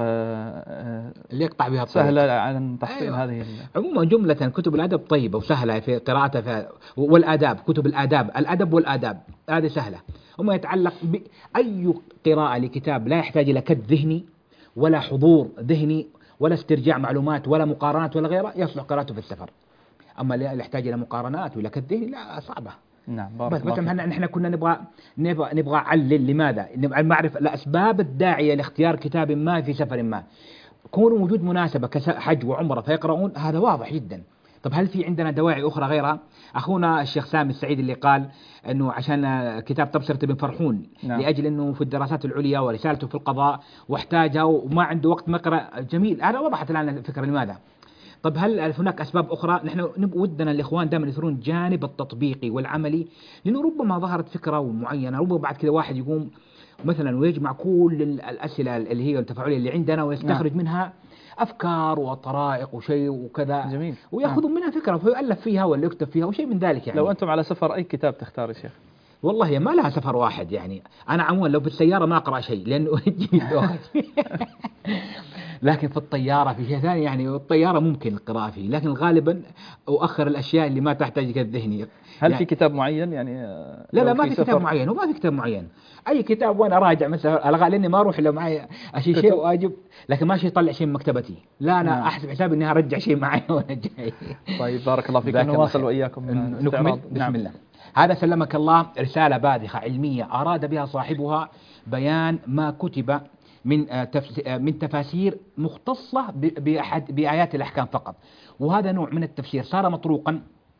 اللي يقطع بها سهلة عن تحصيل. أيوة. هذه عموما جملة كتب الأدب طيبة وسهلة في قراءتها، والآداب، كتب الآداب، الأدب والآداب هذه سهلة. وما يتعلق بأي قراءة لكتاب لا يحتاج إلى كد ذهني ولا حضور ذهني ولا استرجاع معلومات ولا مقارنات ولا غيرها، يصلح قراءته في السفر. أما اللي يحتاج إلى مقارنات ولا كد ذهني لا، صعبة. نعم. بس بس نحن كنا نبغى نبغى نبغى علل لماذا، نبغى نعرف الأسباب الداعية لاختيار كتاب ما في سفر ما. كون وجود مناسبة كحج وعمرة فيقرؤون، هذا واضح جدا. طب هل في عندنا دواعي أخرى غيرها؟ أخونا الشيخ سامي السعيد اللي قال أنه عشان كتاب تبصرة بن فرحون. نعم. لأجل أنه في الدراسات العليا ورسالته في القضاء واحتاجها وما عنده وقت مقرأ، جميل، هذا وضحت لنا الفكرة لماذا. طب هل هناك أسباب أخرى؟ نحن ودنا الإخوان دائما يثرون جانب التطبيقي والعملي، لأنه ربما ظهرت فكرة معينة، ربما بعد كذا واحد يقوم مثلا ويجمع كل الأسئلة اللي هي التفاعلية اللي عندنا ويستخرج نعم. منها أفكار وطرائق وشيء وكذا. جميل. ويأخذوا نعم. منها فكرة فيؤلف فيها ولا يكتب فيها وشيء من ذلك. يعني لو أنتم على سفر أي كتاب تختار يا شيخ؟ والله ما لها سفر واحد، يعني أنا عموما لو في السيارة ما أقرأ شيء لأنه لكن في الطيارة في شيء ثاني، يعني الطيارة ممكن القراءة فيه، لكن غالبا أؤخر الأشياء اللي ما تحتاج كذا ذهني. هل يعني في كتاب معين يعني؟ لا لا لو ما في كتاب سفر؟ معين، وما في كتاب معين. أي كتاب وأنا راجع مثلا ألغى، لأني ما أروح إلا معي أشيل شيء كتب. وأجيب، لكن ما شيء يطلع شيء من مكتبتي، لا أنا نعم. أحسب حسابي إني أرجع شيء معي وأنا جاي. طيب بارك الله فيك، جزاك الله نواصل خير. وإياكم نكمل الاستعراض. بسم نعم. الله. هذا سلمك الله رسالة باذخة علمية أراد بها صاحبها بيان ما كتب من آه، تفس- آه، من تفاسير مختصة ب- بأحد بآيات الأحكام فقط، وهذا نوع من التفسير صار مطروقا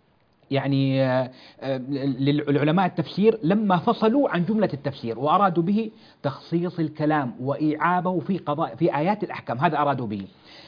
يعني آه، آه، للعلماء التفسير لما فصلوا عن جملة التفسير وأرادوا به تخصيص الكلام وإيعابه في قضاء في آيات الأحكام، هذا أرادوا به.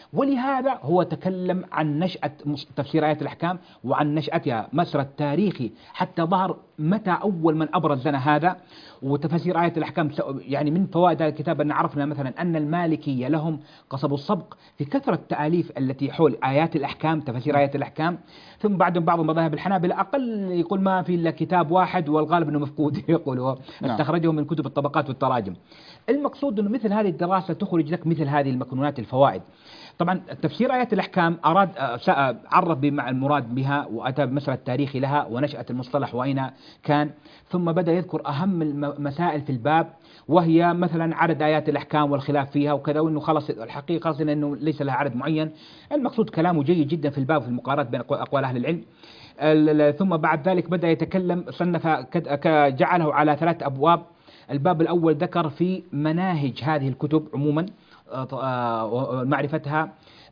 ولهذا هو تكلم عن نشأة مس- تفسير آيات الأحكام وعن نشأتها، مسرى التاريخي حتى ظهر متى أول من أبرز لنا هذا. وتفسير آيات الأحكام س- يعني من فوائد هذا الكتاب أن عرفنا مثلا أن المالكية لهم قصب السبق في كثرة التآليف التي حول آيات الأحكام، تفسير آيات الأحكام. ثم بعدهم بعض مذاهب الحنابلة أقل يقول ما في إلا كتاب واحد والغالب أنه مفقود يقولوا نعم. استخرجه من كتب الطبقات والتراجم. المقصود أنه مثل هذه الدراسة تخرج لك مثل هذه المكنونات الفوائد. طبعا تفسير آيات الأحكام أراد آه، سا- عرف بما المراد بها وأتى بمسرى التاريخي لها ونشأة المصطلح وأين كان، ثم بدأ يذكر أهم المسائل في الباب، وهي مثلا عدد آيات الأحكام والخلاف فيها وكذا، وأنه خلص الحقيقة خلص أنه ليس لها عدد معين. المقصود كلامه جيد جدا في الباب في المقارنة بين أقوال أهل العلم. ال- ال- ثم بعد ذلك بدأ يتكلم، صنف كد- ك- جعله على ثلاث أبواب. الباب الأول ذكر في مناهج هذه الكتب عموما، آه، آه، معرفتها،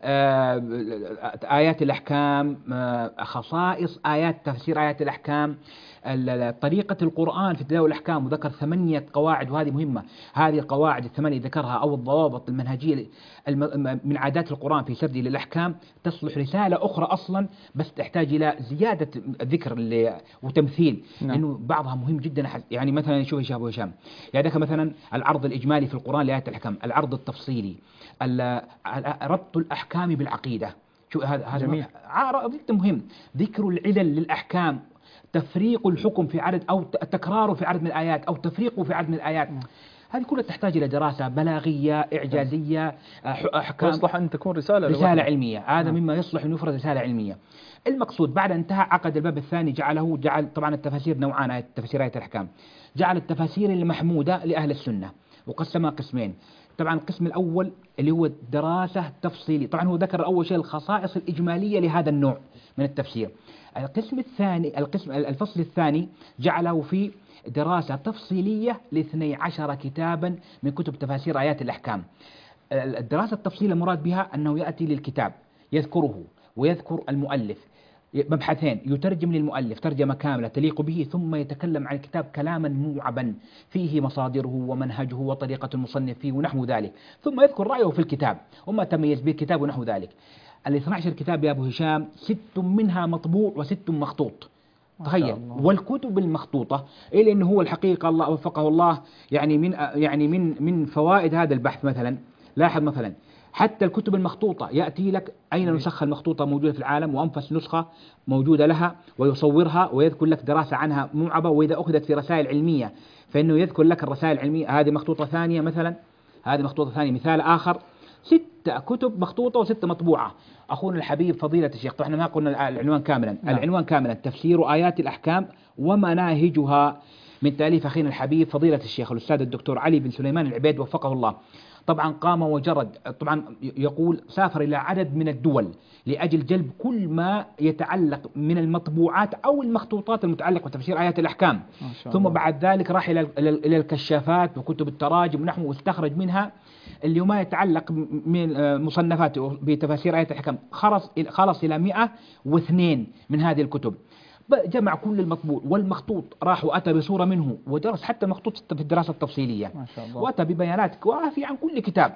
آه، آيات الأحكام، آه، خصائص آيات تفسير آيات الأحكام، ال- ال- طريقة القرآن في تداول الأحكام، وذكر ثمانية قواعد وهذه مهمة. هذه القواعد الثمانية ذكرها أو الضوابط المنهجية الم- من عادات القرآن في سرده للأحكام تصلح رسالة أخرى أصلا، بس تحتاج إلى زيادة ذكر ل- وتمثيل، نعم. لأنه بعضها مهم جدا. يعني مثلا شوف يا شباب هشام، يعني ذاك مثلا العرض الإجمالي في القرآن لآيات الأحكام، العرض التفصيلي، ال- ربط الأحكام بالعقيدة. شو هذا هذا جميل. عار- جدا مهم. ذكر العلل للأحكام، تفريق الحكم في عدد أو ت- تكراره في عدد من الآيات أو تفريقه في عدد من الآيات، هذه كلها تحتاج إلى دراسة بلاغية إعجازية، أح- أحكام، ويصلح أن تكون رسالة رسالة لوحدها. علمية. هذا نعم. مما يصلح أن يفرد رسالة علمية. المقصود بعد انتهى عقد الباب الثاني، جعله جعل طبعا التفاسير نوعان، آية- تفاسير آيات الأحكام، جعل التفاسير المحمودة لأهل السنة وقسمها قسمين. طبعا القسم الأول اللي هو دراسة تفصيلية، طبعا هو ذكر أول شيء الخصائص الإجمالية لهذا النوع من التفسير. القسم الثاني القسم الفصل الثاني جعله في دراسة تفصيلية لاثني عشر كتابا من كتب تفاسير آيات الأحكام. الدراسة التفصيلية المراد بها أنه يأتي للكتاب يذكره ويذكر المؤلف، مبحثين، يترجم للمؤلف ترجمة كاملة تليق به، ثم يتكلم عن الكتاب كلاما موعبا فيه مصادره ومنهجه وطريقة المصنف فيه ونحو ذلك، ثم يذكر رأيه في الكتاب وما تميز به الكتاب ونحو ذلك. الاثنى عشر كتاب يا أبو هشام ست منها مطبوع وست مخطوط. ما شاء تخيل. الله. والكتب المخطوطة إلى أنه هو الحقيقة الله وفقه الله، يعني من يعني من من فوائد هذا البحث مثلا، لاحظ مثلا حتى الكتب المخطوطة يأتي لك أين نسخة المخطوطة موجودة في العالم وأنفس نسخة موجودة لها، ويصورها ويذكر لك دراسة عنها موعبة، وإذا أخذت في رسائل علمية فإنه يذكر لك الرسائل العلمية، هذه مخطوطة ثانية مثلا، هذه مخطوطة ثانية، مثال آخر، ستة كتب مخطوطة وستة مطبوعة. أخونا الحبيب فضيلة الشيخ، طبعا ما قلنا العنوان كاملا، نعم. العنوان كاملا تفسير آيات الأحكام ومناهجها، من تأليف أخينا الحبيب فضيلة الشيخ الأستاذ الدكتور علي بن سليمان العبيد وفقه الله. طبعا قام وجرد، طبعا يقول سافر إلى عدد من الدول لأجل جلب كل ما يتعلق من المطبوعات أو المخطوطات المتعلقة بتفسير آيات الأحكام، ما شاء ثم الله. بعد ذلك راح إلى إلى الكشافات وكتب التراجم ونحو، واستخرج منها اللي ما يتعلق من مصنفات بتفاسير آيات الأحكام، خلص خلص إلى مئة واثنين من هذه الكتب. جمع كل المطبوع والمخطوط، راح وأتى بصورة منه ودرس حتى المخطوط في الدراسة التفصيلية، ما شاء الله. وأتى ببيانات وافية عن كل كتاب.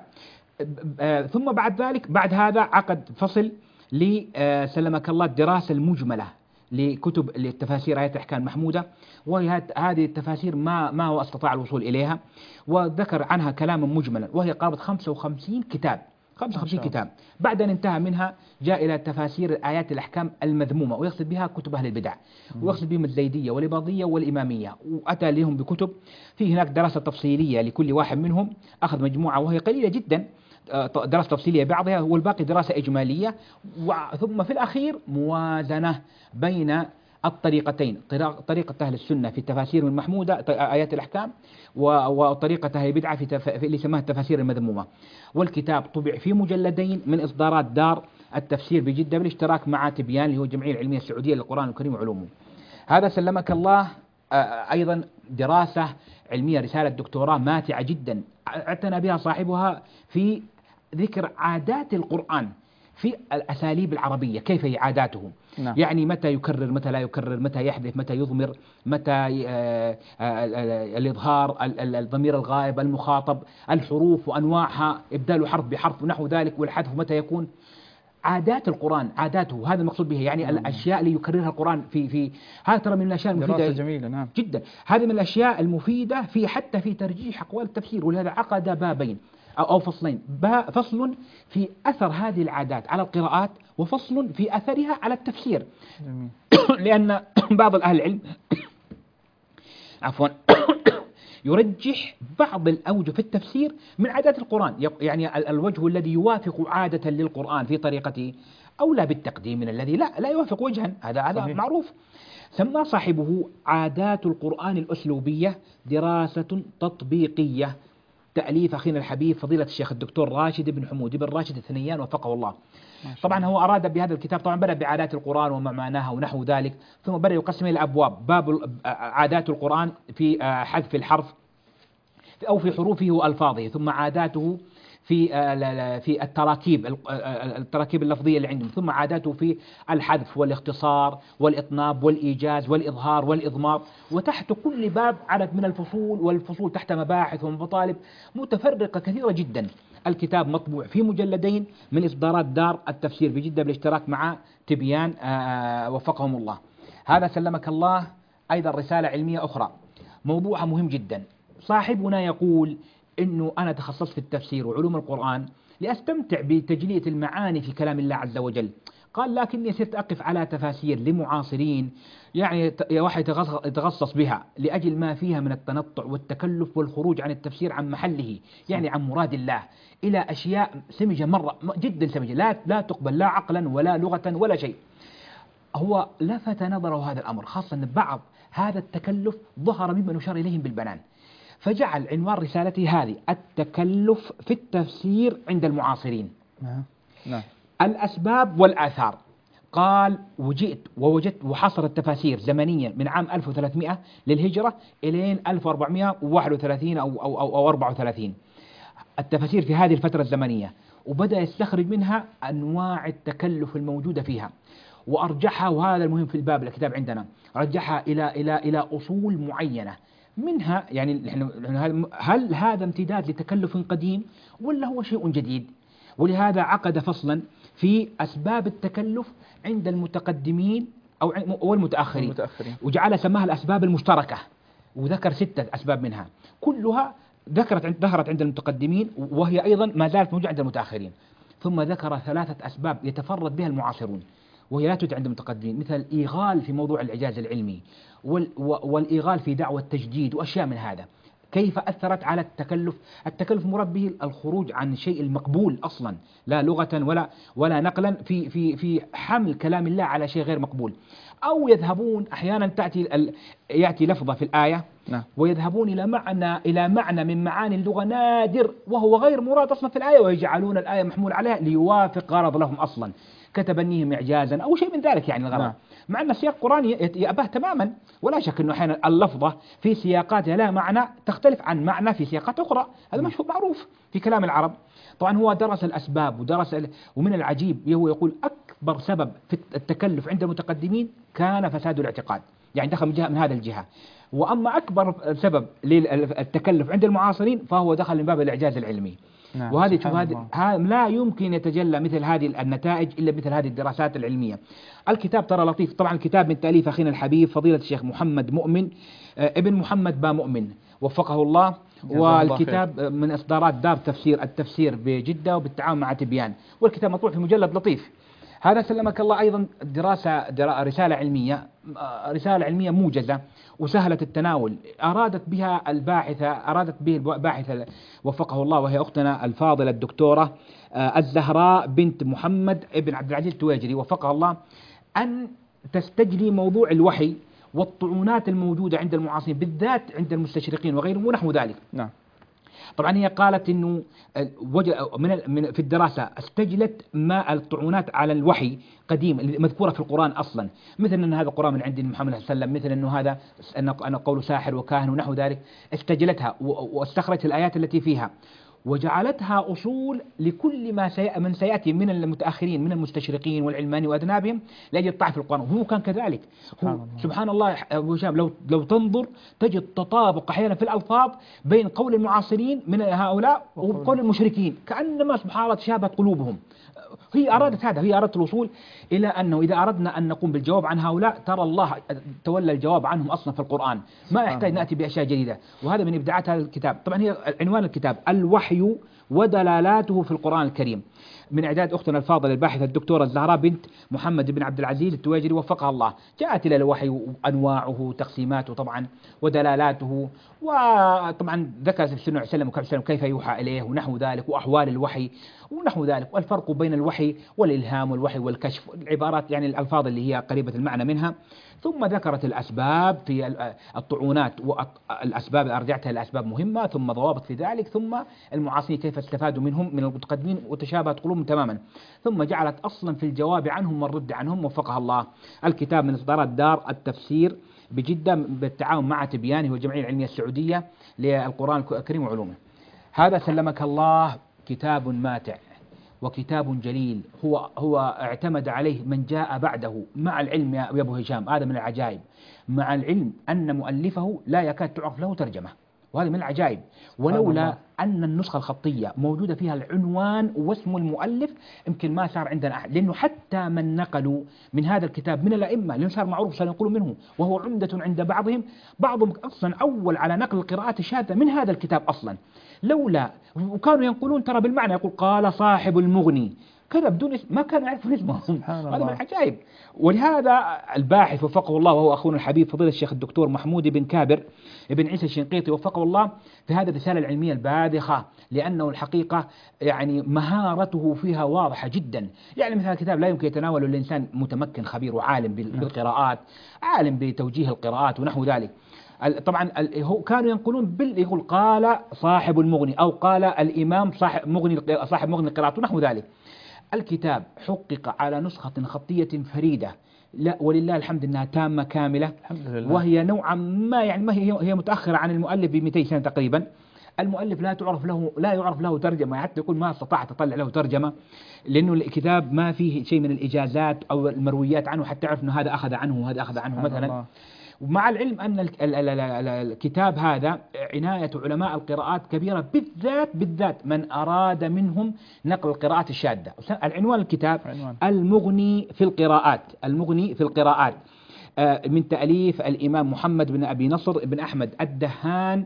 ثم بعد ذلك بعد هذا عقد فصل لسلمك الله الدراسة المجملة لكتب التفاسير آيات الأحكام محمودة، وهي هذه التفاسير ما ما هو استطاع الوصول إليها، وذكر عنها كلاما مجملا، وهي قرابة خمسة وخمسين كتاب، خمسة وخمسين كتاب. بعد أن انتهى منها جاء إلى تفاسير آيات الأحكام المذمومة، ويقصد بها كتب أهل البدع، ويقصد بهم الزيدية والإباضية والإمامية، وأتى لهم بكتب في هناك دراسة تفصيلية لكل واحد منهم، أخذ مجموعة وهي قليلة جدا، دراسة تفصيلية بعضها والباقي دراسة إجمالية، ثم في الأخير موازنة بين الطريقتين، طريقة أهل السنة في التفاسير المحمودة آيات الأحكام، وطريقة أهل البدعة في, تف... في اللي يسمى التفاسير المذمومة. والكتاب طبع في مجلدين من إصدارات دار التفسير بجدة بالاشتراك مع تبيان اللي هو الجمعية العلمية السعودية للقرآن الكريم وعلومه. هذا سلمك الله أيضا دراسة علمية، رسالة دكتوراه ماتعة جدا اعتنى بها صاحبها في ذكر عادات القرآن في الأساليب العربية، كيف هي عاداته. نعم. يعني متى يكرر، متى لا يكرر، متى يحذف، متى يضمر، متى الإظهار، الضمير الغائب، المخاطب، الحروف وأنواعها، إبدال حرف بحرف ونحو ذلك، والحذف متى يكون. عادات القرآن، عاداته هذا المقصود به، يعني نعم. الأشياء اللي يكررها القرآن في في هذا ترى من الأشياء المفيدة. دراسة جميلة نعم جدا. هذه من الأشياء المفيدة في حتى في ترجيح أقوال التفسير، ولهذا عقد بابين أو, أو فصلين، فصل في أثر هذه العادات على القراءات، وفصل في أثرها على التفسير. جميل. لأن بعض الأهل العلم عفوا يرجح بعض الأوجه في التفسير من عادات القرآن، يعني الوجه الذي يوافق عادة للقرآن في طريقته أولى بالتقديم من الذي لا لا يوافق وجها، هذا هذا معروف. سمى صاحبه عادات القرآن الأسلوبية دراسة تطبيقية، تأليف أخينا الحبيب فضيلة الشيخ الدكتور راشد بن حمود بن راشد الثنيان وفقه الله. طبعا هو أراد بهذا الكتاب، طبعا بدأ بعادات القرآن وما معناها ونحو ذلك، ثم بدأ يقسم إلى أبواب. باب عادات القرآن في حذف الحرف أو في حروفه وألفاظه، ثم عاداته في في التراكيب التراكيب اللفظية اللي عندهم، ثم عاداته في الحذف والاختصار والإطناب والإيجاز والإظهار والإضمار. وتحت كل باب عدد من الفصول، والفصول تحت مباحث ومطالب متفرقة كثيرة جدا. الكتاب مطبوع في مجلدين من إصدارات دار التفسير بجدة بالاشتراك مع تبيان وفقهم الله. هذا سلمك الله أيضا رسالة علمية أخرى موضوعها مهم جدا. صاحبنا يقول إنه أنا تخصصت في التفسير وعلوم القرآن لأستمتع بتجلية المعاني في كلام الله عز وجل. قال لكني صرت أقف على تفاسير لمعاصرين يعني واحد يتخصص بها لأجل ما فيها من التنطع والتكلف والخروج عن التفسير عن محله، يعني عن مراد الله، إلى أشياء سمجة مرة جدا سمجة، لا لا تقبل لا عقلا ولا لغة ولا شيء. هو لفت نظره هذا الأمر، خاصة أن بعض هذا التكلف ظهر ممن يشار إليهم بالبنان، فجعل عنوان رسالته هذه التكلف في التفسير عند المعاصرين. نعم. نعم. الأسباب والآثار. قال وجئت ووجدت وحصر التفاسير زمنيا من عام ألف وثلاثمئة للهجرة إلى ألف وأربعمئة وواحد وثلاثين أو, أو, أو, أو أربعة وثلاثين التفاسير في هذه الفترة الزمنية، وبدأ يستخرج منها أنواع التكلف الموجودة فيها، وأرجحها، وهذا المهم في الباب الكتاب عندنا، رجحها إلى إلى إلى أصول معينة منها. يعني هل هذا امتداد لتكلف قديم ولا هو شيء جديد؟ ولهذا عقد فصلا في أسباب التكلف عند المتقدمين أو والمتأخرين، المتأخرين. وجعل سماها الأسباب المشتركة، وذكر ستة أسباب منها كلها ذكرت ظهرت عند المتقدمين، وهي أيضا ما زالت موجودة عند المتأخرين. ثم ذكر ثلاثة أسباب يتفرد بها المعاصرون وهي لا توجد عند المتقدمين، مثل الإيغال في موضوع الإعجاز العلمي والإيغال في دعوة التجديد وأشياء من هذا. كيف أثرت على التكلف؟ التكلف مراد به الخروج عن شيء المقبول أصلا، لا لغة ولا ولا نقلا، في في في حمل كلام الله على شيء غير مقبول. أو يذهبون أحيانا تأتي يأتي لفظة في الآية نعم. ويذهبون إلى معنى إلى معنى من معاني اللغة نادر وهو غير مراد أصلا في الآية، ويجعلون الآية محمول عليها ليوافق غرض لهم أصلا، كتبنيهم إعجازا أو شيء من ذلك يعني الغرض نعم. مع أن السياق القرآني يأباه تماما، ولا شك أنه أحيانا اللفظة في سياقاتها لا معنى تختلف عن معنى في سياقات أخرى، هذا مشهور معروف في كلام العرب. طبعا هو درس الأسباب ودرس ال... ومن العجيب هو يقول أكبر سبب في التكلف عند المتقدمين كان فساد الاعتقاد، يعني دخل من جهة من هذا الجهة. وأما أكبر سبب للتكلف عند المعاصرين فهو دخل من باب الإعجاز العلمي. نعم. وهذه شوف هذه لا يمكن يتجلى مثل هذه النتائج إلا مثل هذه الدراسات العلمية. الكتاب ترى لطيف، طبعا الكتاب من تأليف أخينا الحبيب فضيلة الشيخ محمد مؤمن ابن محمد با مؤمن وفقه الله، والكتاب من إصدارات دار تفسير التفسير بجدة وبالتعاون مع تبيان، والكتاب مطبوع في مجلد لطيف. هذا سلمك الله أيضا دراسة درا رسالة علمية رسالة علمية موجزة وسهلة التناول، أرادت بها الباحثة أرادت به الباحثة وفقه الله، وهي أختنا الفاضلة الدكتورة الزهراء بنت محمد ابن عبد العزيز التواجري وفقه الله، أن تستجلي موضوع الوحي والطعونات الموجودة عند المعاصرين بالذات عند المستشرقين وغيرهم ونحو ذلك. نعم. طبعا هي قالت انه من في الدراسه استجلت ما الطعونات على الوحي قديم المذكوره في القران اصلا، مثل ان هذا القران من عند محمد صلى الله عليه وسلم، مثل انه هذا ان قول ساحر وكاهن ونحو ذلك، استجلتها واستخرجت الايات التي فيها وجعلتها أصول لكل ما سي... من سيأتي من المتأخرين من المستشرقين والعلماني وأذنابهم لأجل الطعن في القرآن، وهو كان كذلك. سبحان هو الله. سبحان الله أبو هشام، لو لو تنظر تجد تطابق أحيانا في الألفاظ بين قول المعاصرين من هؤلاء وقول المشركين، كأنما سبحان الله تشابهت قلوبهم. هي أرادت هذا، هي أردت الوصول إلى أنه إذا أردنا أن نقوم بالجواب عن هؤلاء ترى الله تولى الجواب عنهم أصلا في القرآن، ما يحتاج نأتي بأشياء جديدة، وهذا من إبداعات هذا الكتاب. طبعا هي عنوان الكتاب الوحي ودلالاته في القرآن الكريم، من إعداد أختنا الفاضلة الباحثة الدكتورة الزهراء بنت محمد بن عبد العزيز التواجري وفقها الله. جاءت إلى الوحي وأنواعه تقسيماته طبعا ودلالاتته، وطبعا ذكر السنة عليه وسلم كيف يوحى إليه ونحو ذلك، وأحوال الوحي ونحو ذلك، والفرق بين الوحي والإلهام والوحي والكشف، العبارات يعني الألفاظ اللي هي قريبة المعنى منها. ثم ذكرت الأسباب في الطعونات والأسباب أرجعتها لأسباب مهمة، ثم ضوابط في ذلك، ثم المعاصرين كيف استفادوا منهم من المتقدمين وتشابهت قلوبهم تماما، ثم جعلت أصلا في الجواب عنهم والرد عنهم وفقها الله. الكتاب من إصدارات دار التفسير بجدة بالتعاون مع تبيانه والجمعية العلمية السعودية للقرآن الكريم وعلومه. هذا سلمك الله كتاب ماتع وكتاب جليل، هو هو اعتمد عليه من جاء بعده، مع العلم يا أبو هشام، هذا من العجائب، مع العلم أن مؤلفه لا يكاد تعرف له ترجمة، وهذا من العجائب، ولولا أن النسخة الخطية موجودة فيها العنوان واسم المؤلف يمكن ما صار عندنا أحد، لأنه حتى من نقلوا من هذا الكتاب من الأئمة لأنه صار معروف صار ينقلوا منه وهو عمدة عند بعضهم، بعضهم أصلا أول على نقل القراءات الشاذة من هذا الكتاب أصلا، لولا وكانوا ينقلون ترى بالمعنى، يقول قال صاحب المغني كذا بدون اسم، ما كانوا يعرفون اسمه، هذا من العجائب. ولهذا الباحث وفقه الله وهو أخونا الحبيب فضيلة الشيخ الدكتور محمود بن كابر ابن عيسى الشنقيطي وفقه الله في هذه الرسالة العلمية الباذخة، لأنه الحقيقة يعني مهارته فيها واضحة جدا، يعني مثل الكتاب لا يمكن يتناوله الإنسان متمكن خبير وعالم بالقراءات، عالم بتوجيه القراءات ونحو ذلك. طبعا كانوا ينقلون بال يقول قال صاحب المغني أو قال الإمام صاحب مغني صاحب مغني القراءات ونحو ذلك. الكتاب حقق على نسخة خطية فريدة، لا ولله الحمد انها تامة كاملة، الحمد لله. وهي نوعا ما يعني ما هي هي متأخرة عن المؤلف ب مئتين سنة تقريبا. المؤلف لا تعرف له لا يعرف له ترجمة، حتى يقول ما استطعت اطلع له ترجمة، لأنه الكتاب ما فيه شيء من الإجازات أو المرويات عنه حتى تعرف انه هذا أخذ عنه وهذا أخذ عنه مثلا الله. ومع العلم أن الكتاب هذا عناية علماء القراءات كبيرة، بالذات بالذات من أراد منهم نقل القراءات الشاذة. العنوان الكتاب عنوان. المغني في القراءات، المغني في القراءات من تأليف الإمام محمد بن أبي نصر بن أحمد الدهان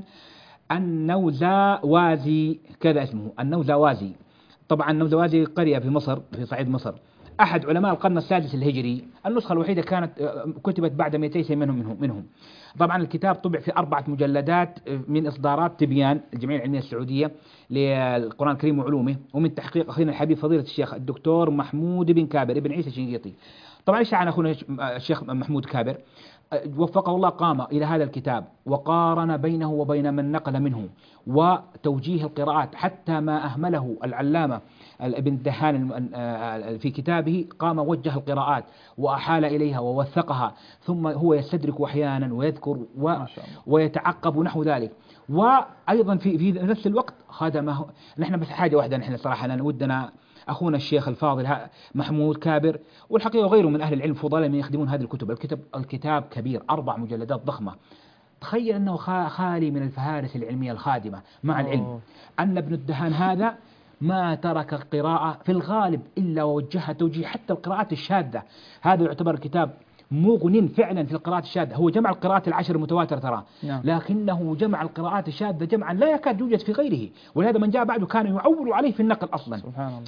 النوزاوازي، كذا اسمه النوزاوازي. طبعا النوزاوازي قرية في مصر في صعيد مصر، أحد علماء القرن السادس الهجري، النسخة الوحيدة كانت كتبت بعد مئتين سنة منهم منهم منهم. طبعا الكتاب طبع في أربعة مجلدات من إصدارات تبيان الجمعية العلمية السعودية للقرآن الكريم وعلومه، ومن تحقيق أخينا الحبيب فضيلة الشيخ الدكتور محمود بن كابر ابن عيسى الشنقيطي. طبعا إيش عن أخونا الشيخ محمود كابر وفقه الله، قام إلى هذا الكتاب وقارن بينه وبين من نقل منه وتوجيه القراءات، حتى ما أهمله العلامة ابن الدهان في كتابه، قام وجه القراءات وأحال إليها ووثقها، ثم هو يستدرك أحيانا ويذكر و ويتعقب نحو ذلك. وأيضا في في نفس الوقت خدمه. نحن بس حاجة واحدة نحن صراحة لأن ودنا أخونا الشيخ الفاضل محمود كابر والحقيقة وغيره من أهل العلم فضلاء من يخدمون هذه الكتب. الكتاب الكتاب كبير، أربع مجلدات ضخمة. تخيل أنه خالي من الفهارس العلمية الخادمة، مع العلم أن ابن الدهان هذا ما ترك القراءة في الغالب إلا ووجهها توجيه حتى القراءات الشاذة. هذا يعتبر الكتاب مغن فعلا في القراءات الشاذة. هو جمع القراءات العشر المتواترة ترى، لكنه جمع القراءات الشاذة جمعا لا يكاد يوجد في غيره، ولهذا من جاء بعده كان يعول عليه في النقل أصلا. سبحان الله.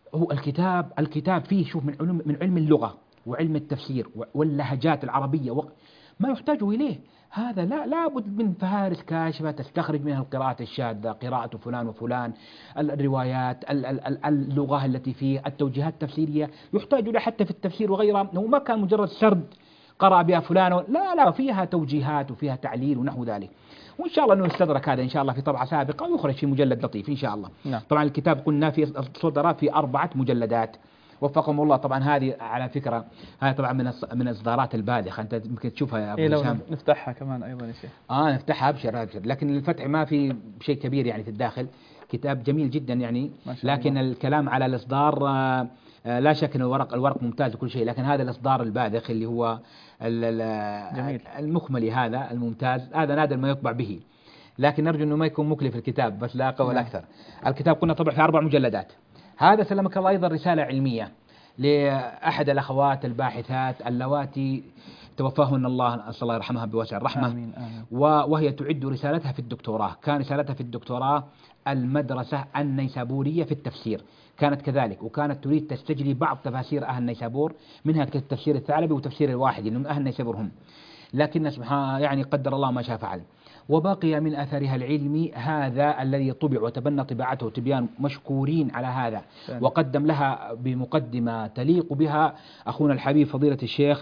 هو الكتاب الكتاب فيه شوف من علم من علم اللغة وعلم التفسير واللهجات العربية و... ما يحتاج إليه. هذا لا لابد من فهارس كاشفة تستخرج منها القراءة الشاذة، قراءة فلان وفلان، الروايات، اللغة التي فيه، التوجيهات التفسيرية يحتاج له حتى في التفسير وغيره. وما كان مجرد سرد قرأ بها فلان، لا لا فيها توجيهات وفيها تعليل ونحو ذلك. وإن شاء الله أنه يستدرك هذا إن شاء الله في طبعة سابقة ويخرج في مجلد لطيف إن شاء الله. نعم. طبعا الكتاب قلنا في صدر في أربعة مجلدات وفقهم الله. طبعا هذه على فكرة هذه طبعا من من الإصدارات الباذخة، أنت يمكن تشوفها يا أبو إيه لو هشام. نفتحها كمان أيضا يا شيخ. آه نفتحها أبشر أبشر، لكن الفتح ما في شيء كبير يعني في الداخل. كتاب جميل جدا يعني، لكن الله. الكلام على الإصدار آه آه لا شك أن الورق الورق ممتاز وكل شيء، لكن هذا الإصدار الباذخ اللي هو جميل. المخملي هذا الممتاز هذا نادر ما يطبع به، لكن نرجو أنه ما يكون مكلف الكتاب بس لا قول أكثر. الكتاب كنا طبع في أربع مجلدات. هذا سلمك الله أيضا رسالة علمية لأحد الأخوات الباحثات اللواتي توفاهن الله أسأل الله يرحمها بواسع الرحمة. آمين آمين. وهي تعد رسالتها في الدكتوراه، كان رسالتها في الدكتوراه المدرسة النيسابورية في التفسير كانت كذلك، وكانت تريد تستجلي بعض تفاسير أهل نيسابور، منها تفسير الثعلبي وتفسير الواحدي لأنهم أهل نيسابور هم، لكن سبحان يعني قدر الله ما شاء فعل. وبقي من أثرها العلمي هذا الذي طبع وتبنى طباعته تبيان مشكورين على هذا، وقدم لها بمقدمة تليق بها أخونا الحبيب فضيلة الشيخ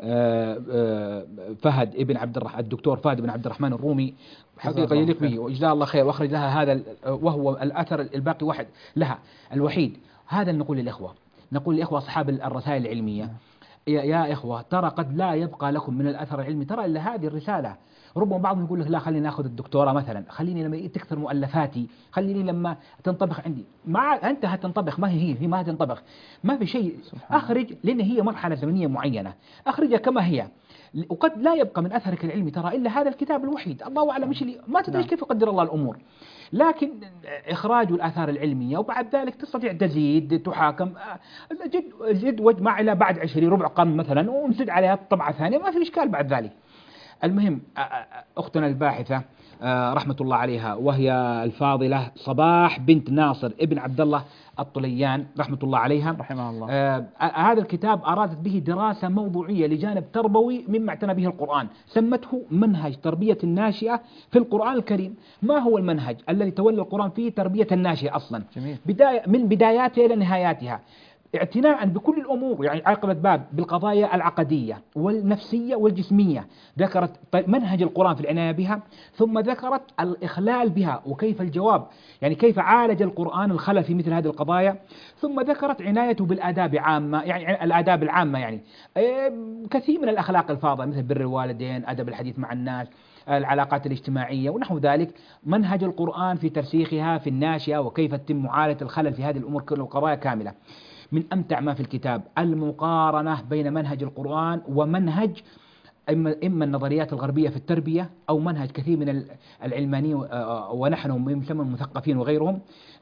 فهد ابن عبد الرحمن الدكتور فهد بن عبد الرحمن الرومي، حقيقة يليق به وجزاه الله خير، وأخرج لها هذا وهو الأثر الباقي واحد لها الوحيد. هذا نقول للإخوة نقول للإخوة أصحاب الرسائل العلمية، يا, يا إخوة ترى قد لا يبقى لكم من الأثر العلمي ترى إلا هذه الرسالة. ربما بعضهم يقول لك لا خليني أخذ الدكتوراه مثلا، خليني لما تكثر مؤلفاتي، خليني لما تنطبخ عندي، ما أنت هتنطبخ ما هي هي ما هتنطبخ ما في شيء، أخرج لأن هي مرحلة زمنية معينة أخرجها كما هي، وقد لا يبقى من أثرك العلمي ترى إلا هذا الكتاب الوحيد. الله أعلم إيش اللي ما تدري كيف يقدر الله الأمور، لكن إخراج الآثار العلمية وبعد ذلك تستطيع تزيد تحاكم جد جد واجمع إلى بعد عشرين ربع قرن مثلا ونزيد عليها طبعة ثانية ما في إشكال بعد ذلك. المهم أختنا الباحثة رحمة الله عليها وهي الفاضلة صباح بنت ناصر ابن عبد الله الطليان رحمة الله عليها رحمها الله. آه هذا الكتاب أرادت به دراسة موضوعية لجانب تربوي مما اعتنى به القرآن، سمته منهج تربية الناشئة في القرآن الكريم. ما هو المنهج الذي تولى القرآن فيه تربية الناشئة أصلا؟ جميل. بداية من بداياتها إلى نهاياتها، اعتناء بكل الأمور، يعني عقبت باب بالقضايا العقدية والنفسية والجسمية، ذكرت منهج القرآن في العناية بها، ثم ذكرت الإخلال بها وكيف الجواب، يعني كيف عالج القرآن الخلل في مثل هذه القضايا، ثم ذكرت عنايته بالآداب عامة، يعني الآداب العامة يعني كثير من الأخلاق الفاضلة مثل بر الوالدين، أدب الحديث مع الناس، العلاقات الاجتماعية ونحو ذلك، منهج القرآن في ترسيخها في الناشئة وكيف تتم معالجة الخلل في هذه الأمور كل القضايا كاملة. من أمتع ما في الكتاب المقارنة بين منهج القرآن ومنهج إما, إما النظريات الغربية في التربية أو منهج كثير من العلمانيين ونحن يسمى المثقفين وغيرهم،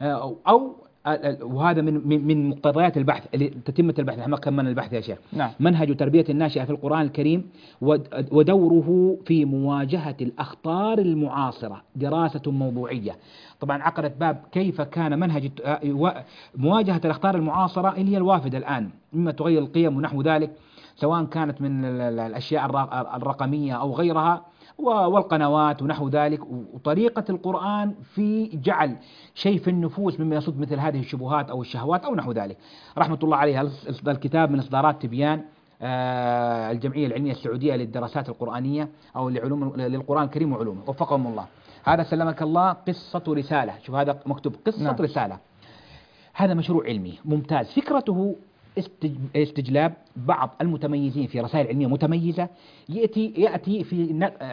أو وهذا من من مقتضيات البحث اللي تتمة البحث. احنا كملنا البحث يا شيخ. نعم. منهج تربية الناشئة في القرآن الكريم ودوره في مواجهة الأخطار المعاصرة، دراسة موضوعية. طبعا عقدت باب كيف كان منهج مواجهة الأخطار المعاصرة اللي هي الوافدة الآن، مما تغير القيم ونحو ذلك، سواء كانت من الأشياء الرقمية أو غيرها والقنوات ونحو ذلك، وطريقة القرآن في جعل شيء في النفوس مما يصد مثل هذه الشبهات أو الشهوات أو نحو ذلك. رحمة الله عليها. الكتاب من إصدارات تبيان الجمعية العلمية السعودية للدراسات القرآنية أو لعلوم للقرآن الكريم وعلومه وفقهم الله. هذا سلمك الله قصة رسالة، شوف هذا مكتوب قصة نعم. رسالة. هذا مشروع علمي ممتاز، فكرته استجلاب بعض المتميزين في رسائل علمية متميزة، يأتي يأتي في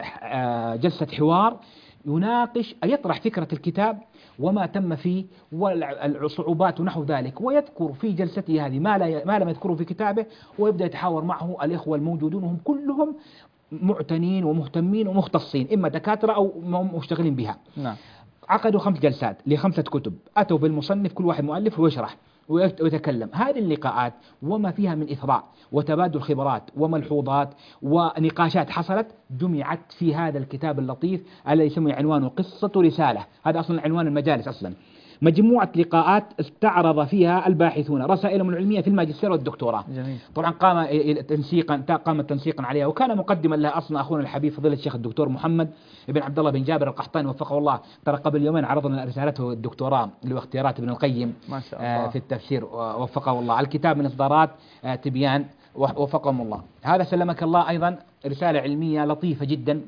جلسة حوار يناقش يطرح فكرة الكتاب وما تم فيه والصعوبات ونحو ذلك، ويذكر في جلسته هذه ما لا ما لم يذكره في كتابه، ويبدأ يتحاور معه الإخوة الموجودون وهم كلهم معتنين ومهتمين ومختصين، إما دكاترة أو مشتغلين بها. نعم. عقدوا خمس جلسات لخمسة كتب، أتوا بالمصنف كل واحد مؤلف ويشرح ويتكلم. هذه اللقاءات وما فيها من إثراء وتبادل خبرات وملحوظات ونقاشات حصلت جمعت في هذا الكتاب اللطيف الذي يسمى عنوانه قصة رسالة. هذا أصلا عنوان المجالس أصلا، مجموعة لقاءات استعرض فيها الباحثون رسائلهم العلمية في الماجستير والدكتوراه. جميل. طبعا قام تنسيقا قام تنسيقا عليها، وكان مقدما لها أصلا أخونا الحبيب فضيلة الشيخ الدكتور محمد بن عبد الله بن جابر القحطاني وفقه الله. ترى قبل يومين عرضنا رسالته الدكتوراه اللي هو اختيارات ابن القيم ما شاء الله. في التفسير وفقه الله، الكتاب من إصدارات تبيان وفقهم الله. هذا سلمك الله أيضا رسالة علمية لطيفة جدا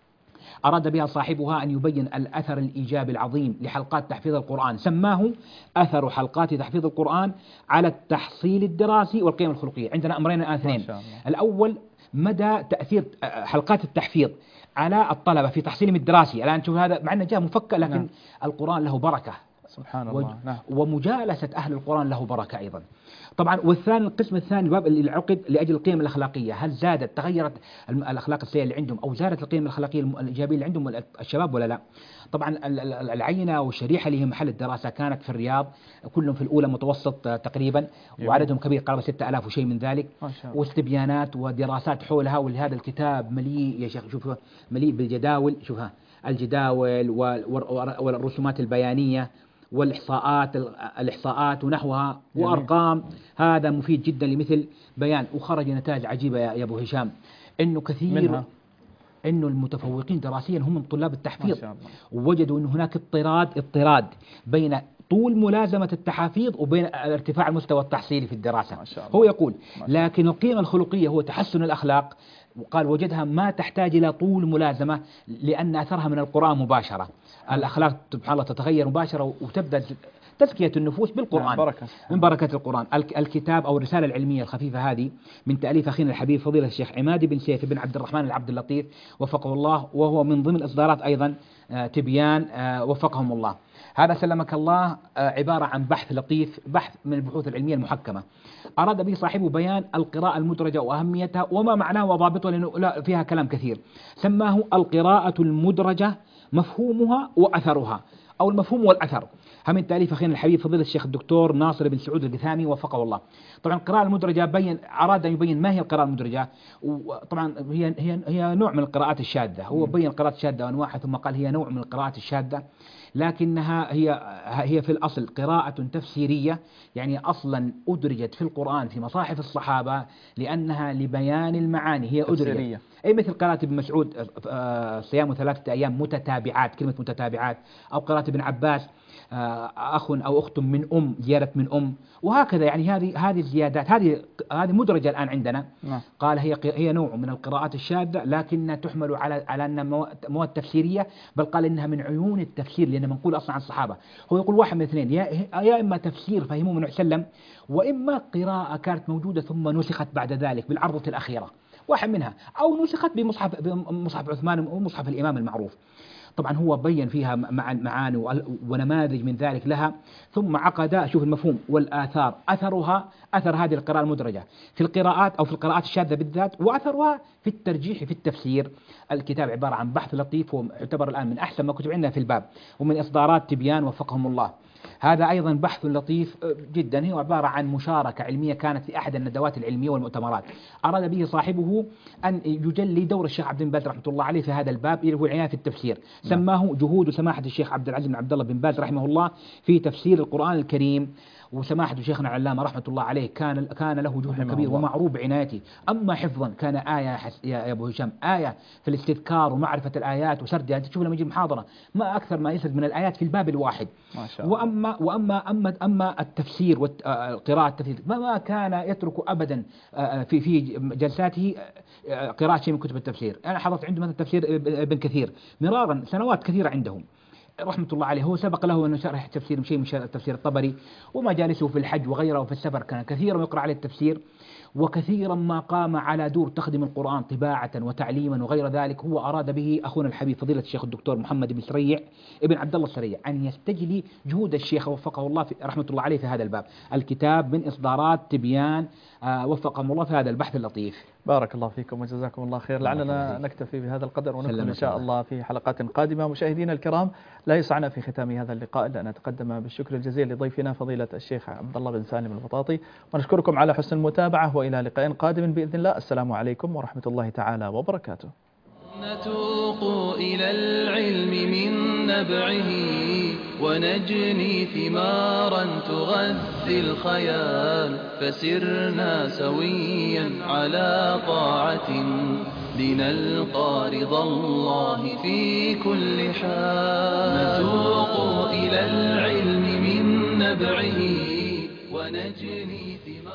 أراد بها صاحبها أن يبين الأثر الإيجابي العظيم لحلقات تحفيظ القرآن، سماه أثر حلقات تحفيظ القرآن على التحصيل الدراسي والقيم الخلقية. عندنا أمرين الآن اثنين. الأول مدى تأثير حلقات التحفيظ على الطلبة في تحصيلهم الدراسي. الآن تشوف هذا مع أنه جاء مفكر، لكن نعم. القرآن له بركة سبحان الله. نعم. ومجالسة أهل القرآن له بركة أيضا. طبعا والثاني القسم الثاني الباب اللي العقد لأجل القيم الأخلاقية، هل زادت تغيرت الأخلاق السيئة اللي عندهم أو زادت القيم الأخلاقية الإيجابية اللي عندهم الشباب ولا لا؟ طبعا العينة والشريحة اللي هي محل الدراسة كانت في الرياض، كلهم في الأولى متوسط تقريبا وعددهم كبير قرابة ستة آلاف وشيء من ذلك، واستبيانات ودراسات حولها. ولهذا الكتاب مليء يا شيخ، شوف مليء بالجداول، شوفها الجداول والرسومات البيانية والإحصاءات الإحصاءات ونحوها وأرقام. هذا مفيد جدا لمثل بيان، وخرج نتائج عجيبة يا أبو هشام، إنه كثير منها إنه المتفوقين دراسيا هم من طلاب التحفيظ، ووجدوا أن هناك اضطراد اضطراد بين طول ملازمة التحافيظ وبين ارتفاع المستوى التحصيلي في الدراسة. هو يقول لكن القيمة الخلقية هو تحسن الأخلاق، وقال وجدها ما تحتاج إلى طول ملازمة لأن أثرها من القرآن مباشرة. الأخلاق سبحان الله تتغير مباشرة وتبدأ تزكية النفوس بالقرآن بركة. من بركة القرآن. الكتاب أو الرسالة العلمية الخفيفة هذه من تأليف أخينا الحبيب فضيلة الشيخ عماد بن سيف بن عبد الرحمن العبد اللطيف وفقه الله، وهو من ضمن إصدارات أيضا تبيان وفقهم الله. هذا سلمك الله عبارة عن بحث لطيف، بحث من البحوث العلمية المحكمة، أراد به صاحبه بيان القراءة المدرجة وأهميتها وما معناه وضابطه، لأنه فيها كلام كثير. سماه القراءة المدرجة مفهومها وأثرها، أو المفهوم والأثر. هم من تأليف أخينا الحبيب فضيلة الشيخ الدكتور ناصر بن سعود القثامي وفقه الله. طبعا القراءة المدرجة بين أراد أن يبين ما هي القراءة المدرجة، وطبعا هي هي هي نوع من القراءات الشاذة. هو بين القراءات الشاذة وأنواعها ثم قال هي نوع من القراءات الشاذة، لكنها هي هي في الأصل قراءة تفسيرية، يعني أصلا أدرجت في القرآن في مصاحف الصحابة لأنها لبيان المعاني، هي أدرجت أي مثل قراءة ابن مسعود صيام ثلاثة أيام متتابعات، كلمة متتابعات، أو قراءة ابن عباس أخ أو أخت من أم، زيادة من أم، وهكذا. يعني هذه هذه الزيادات هذه هذه مدرجة الآن عندنا. نعم. قال هي هي نوع من القراءات الشاذة، لكنها تحمل على على أنها مواد تفسيرية، بل قال إنها من عيون التفسير، لأن منقول أصلا عن الصحابة. هو يقول واحد من اثنين، يا يا إما تفسير فهموه من وسلم، وإما قراءة كانت موجودة ثم نسخت بعد ذلك بالعرضة الأخيرة، واحد منها، أو نسخت بمصحف بمصحف عثمان ومصحف الإمام المعروف. طبعا هو بين فيها معاني ونماذج من ذلك لها، ثم عقد شوف المفهوم والآثار، أثرها أثر هذه القراءة المدرجة في القراءات أو في القراءات الشاذة بالذات، وأثرها في الترجيح في التفسير. الكتاب عبارة عن بحث لطيف، ويعتبر الآن من أحسن ما كتب عندنا في الباب، ومن إصدارات تبيان وفقهم الله. هذا أيضا بحث لطيف جدا، هو عبارة عن مشاركة علمية كانت في أحد الندوات العلمية والمؤتمرات، أراد به صاحبه أن يجلي دور الشيخ عبد بن باز رحمة الله عليه في هذا الباب، اللي هو العناية في التفسير. سماه جهود سماحة الشيخ عبد العزيز بن عبد الله بن باز رحمه الله في تفسير القرآن الكريم. وسماحة شيخنا العلامة رحمة الله عليه كان كان له جهد كبير ومعروف بعنايته. أما حفظا كان آية يا أبو هشام، آية في الاستذكار ومعرفة الآيات وسردها. أنت تشوف لما يجي محاضرة ما أكثر ما يسرد من الآيات في الباب الواحد. ما شاء الله. وأما وأما أما أما التفسير والقراءة التفسير ما كان يترك أبدا في في جلساته قراءة شيء من كتب التفسير. أنا حضرت عنده مثلا تفسير ابن كثير مرارا سنوات كثيرة عندهم رحمة الله عليه. هو سبق له أن شرح تفسير شيء من تفسير الطبري، ومجالسه في الحج وغيره وفي السفر كان كثيرا يقرأ عليه التفسير، وكثيرا ما قام على دور تخدم القرآن طباعة وتعليما وغير ذلك. هو أراد به أخونا الحبيب فضيلة الشيخ الدكتور محمد بن سريع ابن عبد الله السريع أن يستجلي جهود الشيخ وفقه الله في رحمة الله عليه في هذا الباب. الكتاب من إصدارات تبيان آه وفقهم الله في هذا البحث اللطيف. بارك الله فيكم وجزاكم الله خير. لعلنا نكتفي بهذا القدر ونكمل إن شاء الله في حلقات قادمة. مشاهدينا الكرام، لا يسعنا في ختام هذا اللقاء إلا أن نتقدم بالشكر الجزيل لضيفنا فضيلة الشيخ عبد الله بن سالم البطاطي، ونشكركم على حسن المتابعة، وإلى لقاء قادم بإذن الله. السلام عليكم ورحمة الله تعالى وبركاته. نتوق إلى العلم من نبعه ونجني ثمارا تغذي الخيال. فسرنا سويا على طاعة لنلقى رضا الله في كل حال. نتوق إلى العلم من نبعه ونجني ثمارا